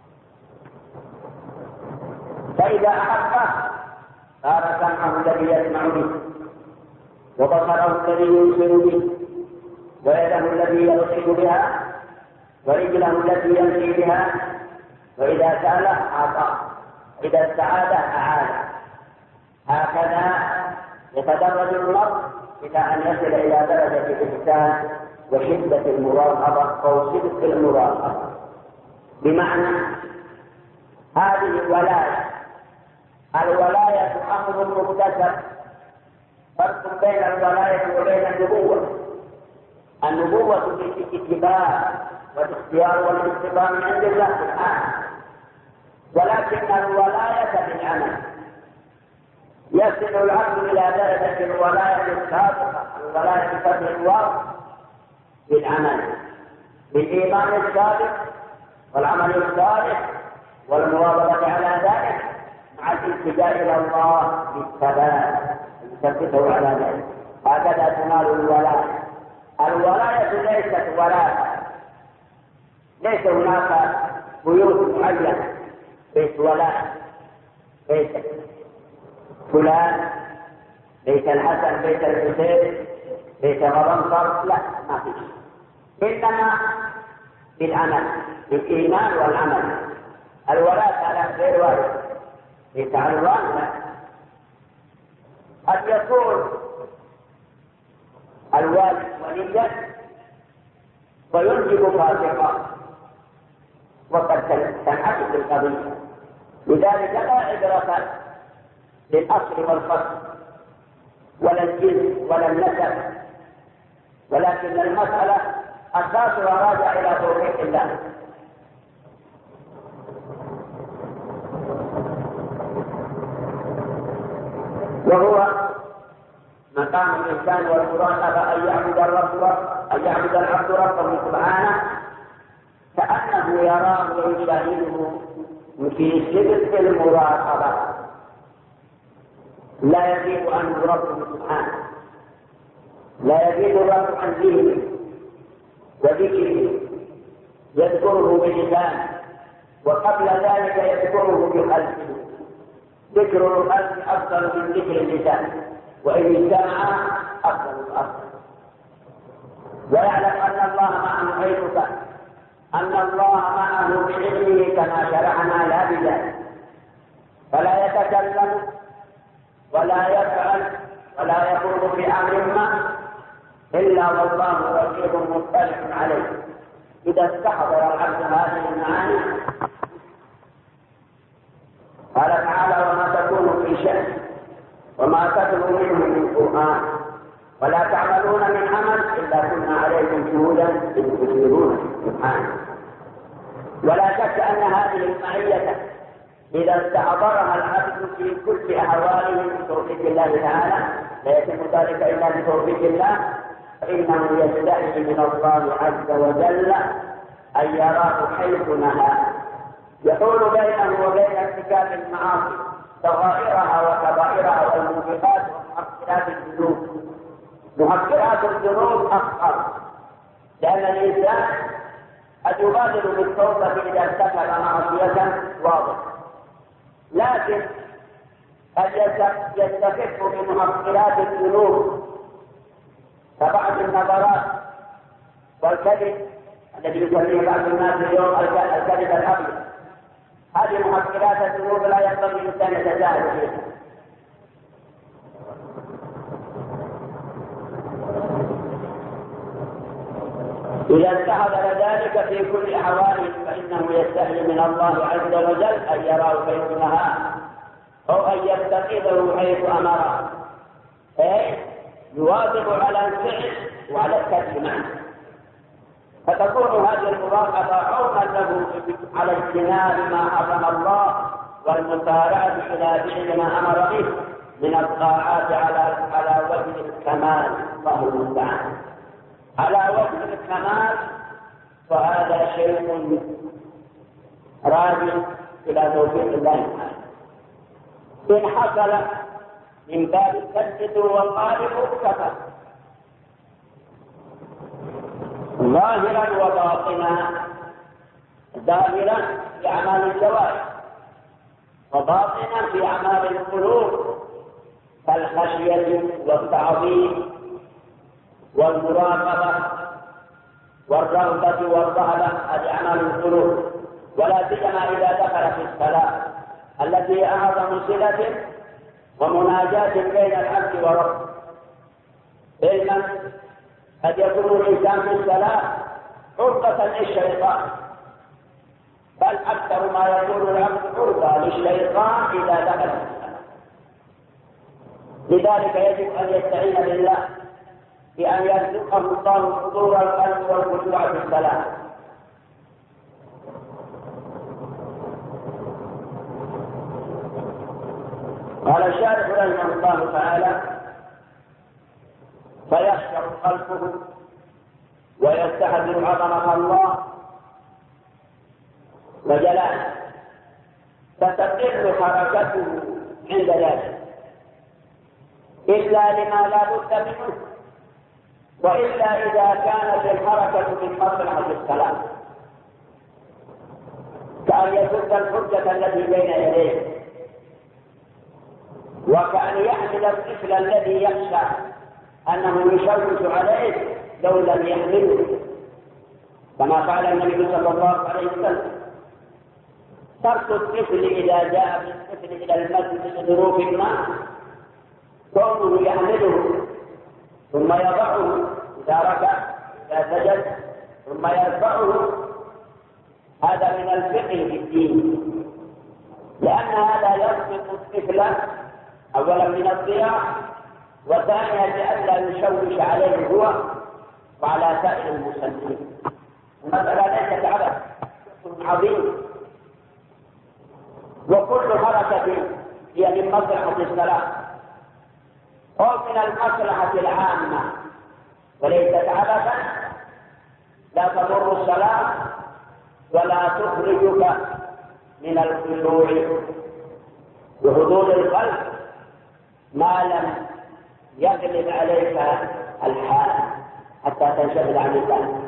Speaker 2: فإذا أحبه صار سمعه الذي يسمع به، وبصره الذي يبصر به، ويده الذي يبصر بها، ورجله التي يمشي بها، وإذا سأل أعطاه، إذا استعاذ أعانه. هكذا يتدرج المرء إلى أن يصل إلى درجة الإحسان وشدة المراقبة أو صدق المراقبة. بمعنى هذه الولاية، الولاية أمر مكتسب، فرق بين الولاية وبين النبوة. النبوة بالاتباع والاختيار والاستقامة من عند الله سبحانه، ولكن الولاية بالعمل. يصل العبد إلى درجة الولاية السابقة، الولاية بفضل الله بالعمل، بالإيمان السابق والعمل الصالح والمواظبة على ذلك، مع الالتجاء إلى الله بالثبات يثبته على ذلك. هكذا تنال الولاية. الولاية ليست ولاية، ليس هناك بيوت معينة بيت ولاية، بيت فلان، بيت الحسن، بيت الحسين، بيت غضنفر، لا، ما فيش. إنما بالعمل، بالإيمان والعمل. الولاة على غير والد، بيت عنوان لا. قد يكون الوالد وليا وينجب فاسقا، وقد تنعكس القضية. لذلك لا عبرة للأصل والفصل ولا الجنس ولا النسب، ولكن المسألة أساسها راجع إلى توفيق الله. وهو مقام الإنسان والمراقبة أن يعبد العبد ربه سبحانه كأنه يراه ويشاهده في سبب المراقبة، لا يزيد عنه ربه سبحانه، لا يزيد الرب عن ذهنه وذكره، يذكره بلسانه، وقبل ذلك يذكره بقلبه. ذكر القلب أفضل من ذكر اللسان، وإن اجتمع أفضل الأفضل. ويعلم أن الله معه حيث كان، أن الله معه بعلمه كما شرعنا لا بذلك، فلا يتكلم ولا يفعل ولا يقول في أمر ما إلا والله رقيب مطلع عليه. إذا استحضر العبد هذه المعاني قال تعالى: وما تكون في شأن وما تتلو منه من قرآن ولا تعملون من عمل إلا كنا عليكم شهودا إذ تفيضون سبحانه. ولا شك أن هذه المعية إذا استحضرها العبد في كل أحواله بتوفيق الله تعالى، لا يتم ذلك إلا بتوفيق الله، فإنه يستحي من الله عز وجل أن يراه حيث نهى، يحول بينه وبين ارتكاب المعاصي صغائرها وكبائرها والموبقات ومؤثرات الذنوب. مؤثرات الذنوب أخطر، لأن الإنسان قد يبادر بالتوبة إذا ارتكب معصية واضحة، لكن قد يستخف بمؤثرات الذنوب كبعض النظرات والكذب الذي يسميه بعض الناس اليوم الكذب الأبيض. هذه مؤثرات الذنوب لا ينبغي الإنسان يتجاهل فيها. إذا استحضر ذلك في كل أحواله فإنه يستحي من الله عز وجل أن يراه حيث نهاه أو أن يتخذه حيث أمره، أي يواظب على الفعل وعلى الترك معه، فتكون هذه المراقبة عونا له على اجتناب ما حرم الله والمسارعة إلى فعل ما أمر به من الطاعات على وجه الكمال. الله المستعان، على وجه الكمال، وهذا شيء راجع إلى توفيق الله تعالى. إن حصل من باب التثبت والقالب كفى، ظاهرا وباطنا، ظاهرا في أعمال الجوارح وباطنا في أعمال القلوب كالخشية والتعظيم والمراقبة والرغبة والرهبة، هذه أعمال القلوب. ولا سيما إذا دخل في الصلاة التي هي أعظم صلة ومناجاة بين العبد وربه. علما قد يكون الإنسان في الصلاة عرضة للشيطان، بل أكثر ما يكون العبد عرضة للشيطان إذا دخل في الصلاة. لذلك يجب أن يستعين بالله بأن يرزقه الله حضور القلب والخشوع في الصلاة. قال الشارح رحمه الله تعالى: فيخشع قلبه ويستحضر عظمة الله وجلاله، فتقل حركته عند ذلك. إلا لما لا بد منه، وإلا إذا كانت الحركة من مصلحة السلام، كأن يسد الحجة التي بين يديه، وكأن يحمل الطفل الذي يخشى أنه يشوش عليه لو لم يحمله، كما قال النبي صلى الله عليه وسلم: ترك الطفل إذا جاء بالطفل إلى المسجد لظروف ما، كونه يحمله ثم يضعه إذا ركع إذا سجد ثم يرفعه، هذا من الفقه في الدين، لأن هذا يسقط الطفل أولا من الضياع، وثانيا لئلا يشوش عليه هو وعلى سائر المسلمين. المسألة ليست عبث، عظيم، وكل حركة هي من مصلحة السلام أو من المصلحة العامة وليست عبثا، لا تضر السلام ولا تخرجك من الخشوع وحضور القلب ما لم يغلب عليك الحال حتى تنشغل عن الله.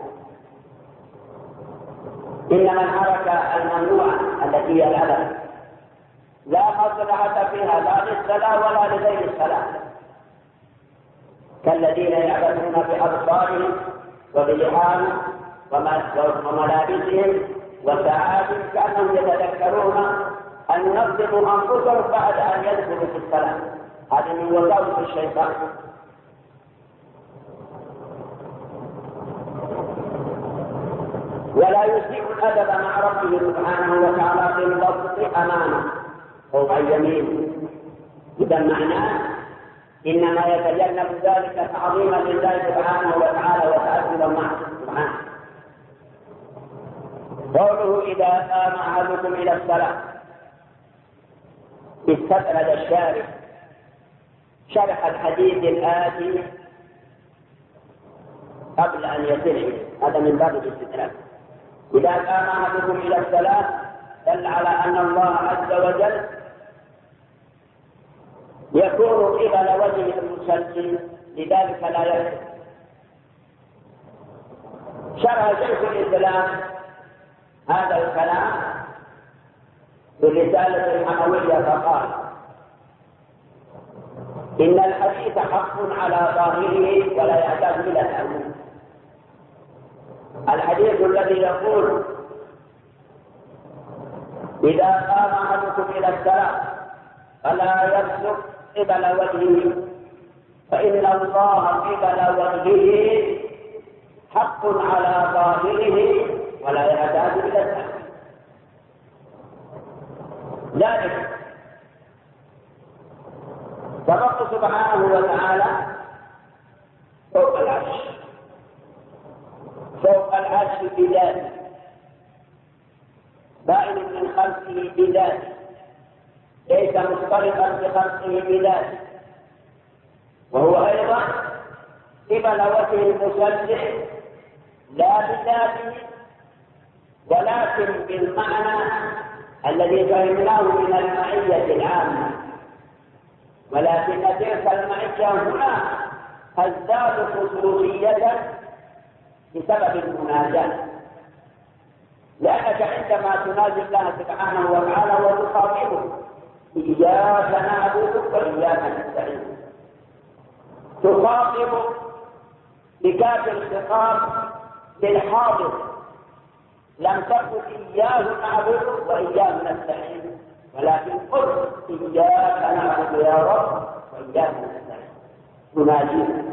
Speaker 2: إنما الحركة الممنوعة التي هي العبث لا مصلحة فيها لا للصلاة ولا لغير الصلاة، كالذين يعبثون بأبصارهم وبلحاهم وملابسهم وساعاتهم كأنهم يتذكرون أن ينظموا أنفسهم بعد أن يدخلوا في الصلاة. هذا من وساوس الشيطان. ولا يسيء الأدب مع ربه سبحانه وتعالى بالبسط أمامه أو عن يمينه. إذا معناه إنما يتجنب ذلك تعظيما لله سبحانه وتعالى وتأدبا معه سبحانه. قوله: إذا قام أحدكم إلى الصلاة، استطرد الشارح شرح الحديث الآتي قبل أن يصل إليه، هذا من باب الاستدراك. إذا قام أحدكم إلى الصلاة دل على أن الله عز وجل يكون قبل وجه المصلي، لذلك لا يكفر. شرح شيخ الإسلام هذا الكلام بالرسالة الحموية فقال: إن الحديث حق على ظاهره ولا يحتاج إلى تأويل. الحديث الذي يقول: إذا قام أحدكم إلى الصلاة فلا يبصق قبل وجهه فإن الله قبل وجهه حق على ظاهره ولا يحتاج إلى التأويل. ذلك فالرب سبحانه وتعالى فوق العرش، فوق العرش بذاته، بائن من خلقه بذاته، ليس مختلطا بخلقه بذاته، وهو أيضا قبل وجه المصلي لا بذاته ولكن بالمعنى الذي فهمناه من المعية العامة، ولكن تلك المعية هنا تزداد خصوصية بسبب المناجاة، لأنك عندما تناجي الله سبحانه وتعالى وتخاطبه: إياك نعبد وإياك نستعين، تخاطب بكاف الخطاب للحاضر، لم تقل إياه نعبد وإياه نستعين، ولكن قل إياك نعبد يا رب وإياك نستعين، تناجيه.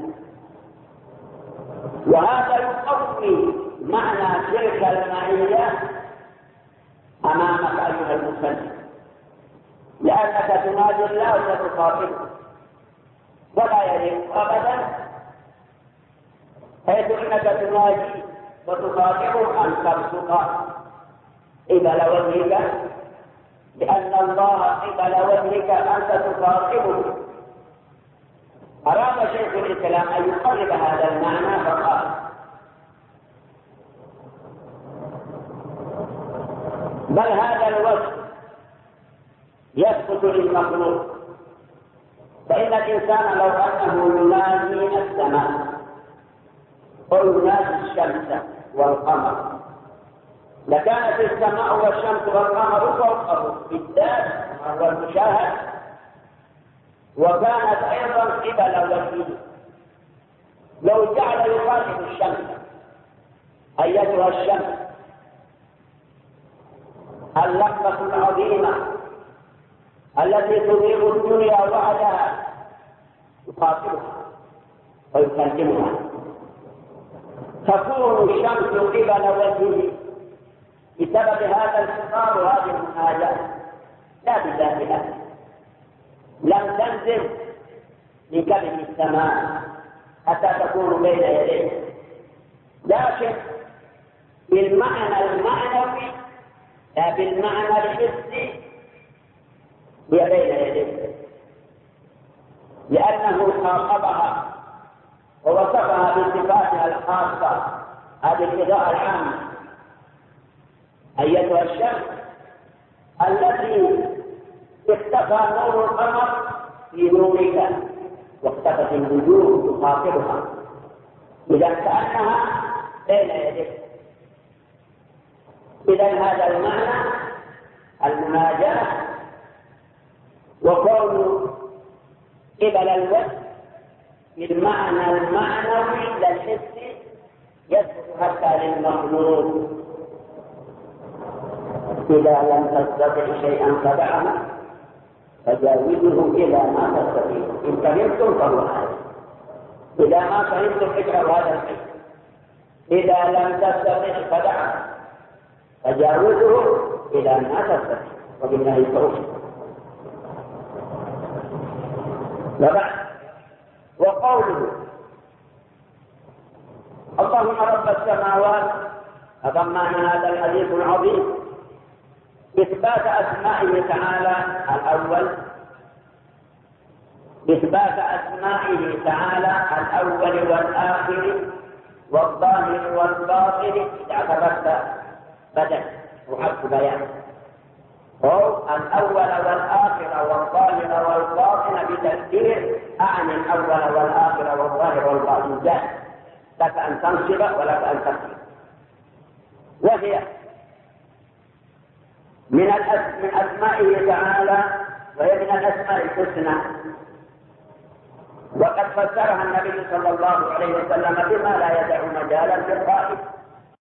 Speaker 2: وهذا يقوي معنى تلك المعية أمامك أيها المسلم، لأنك تناجي الله وتخاطبه، ولا يليق أبدا حيث إنك تناجي وتخاطبه أن تبصق قبل وجهك، لأن الله قبل وجهك أنت تخاطبه. أراد شيخ الإسلام أن يقرب هذا المعنى فقال: بل هذا الوجه يسقط للمخلوق فإن الإنسان لو أنه ينادي السماء أو ينادي الشمس والقمر لكانت السماء والشمس والقمر فوقه بالذات وهو المشاهد، وكانت أيضا قبل وجهه. لو جعل يخاطب الشمس: أيتها الشمس اللقطة العظيمة التي تضيء الدنيا وحدها، يخاطبها ويكلمها، تكون الشمس قبل وجهه بسبب هذا الخطاب وهذه المناجاة لا بذاتها، لم تنزل من كبد السماء حتى تكون بين يديه، لكن بالمعنى المعنوي لا بالمعنى الحسي هي بين يديه، لأنه خاطبها ووصفها بصفاتها الخاصة، هذه الإضاءة العامة: أيتها الشمس التي اختفى نور القمر في نورك واختفت النجوم تخاطبها، إذا كأنها بين يديك. إذا هذا المعنى المناجاة، وكون قبل الوجه بالمعنى المعنوي لا الحسي يثبت حتى للمخلوق: إذا لم تستطع شيئا فدعه فجاوزه إلى ما تستطيع. إن فهمتم فهو هذا، إذا ما فهمتم اجعلوا هذا الشيء. إذا لم تستطع فدعه فجاوزه إلى ما تستطيع، وبالله التوفيق. وبعد وقوله: اللهم رب السماوات، أضمن هذا الحديث العظيم إثبات أسمائه تعالى الأول، إثبات أسمائه تعالى الأول والآخر والظاهر والباطن. إذا اعتبرت بدل وحق بيان أو الأول والآخر والظاهر والباطن بتذكير أعني الأول والآخر والظاهر والباطن جاء لك أن تنصب ولك أن تكتب، وهي من أسمائه تعالى، وهي من الأسماء الحسنى، وقد فسرها النبي صلى الله عليه وسلم بما لا يدع مجالا في القائل: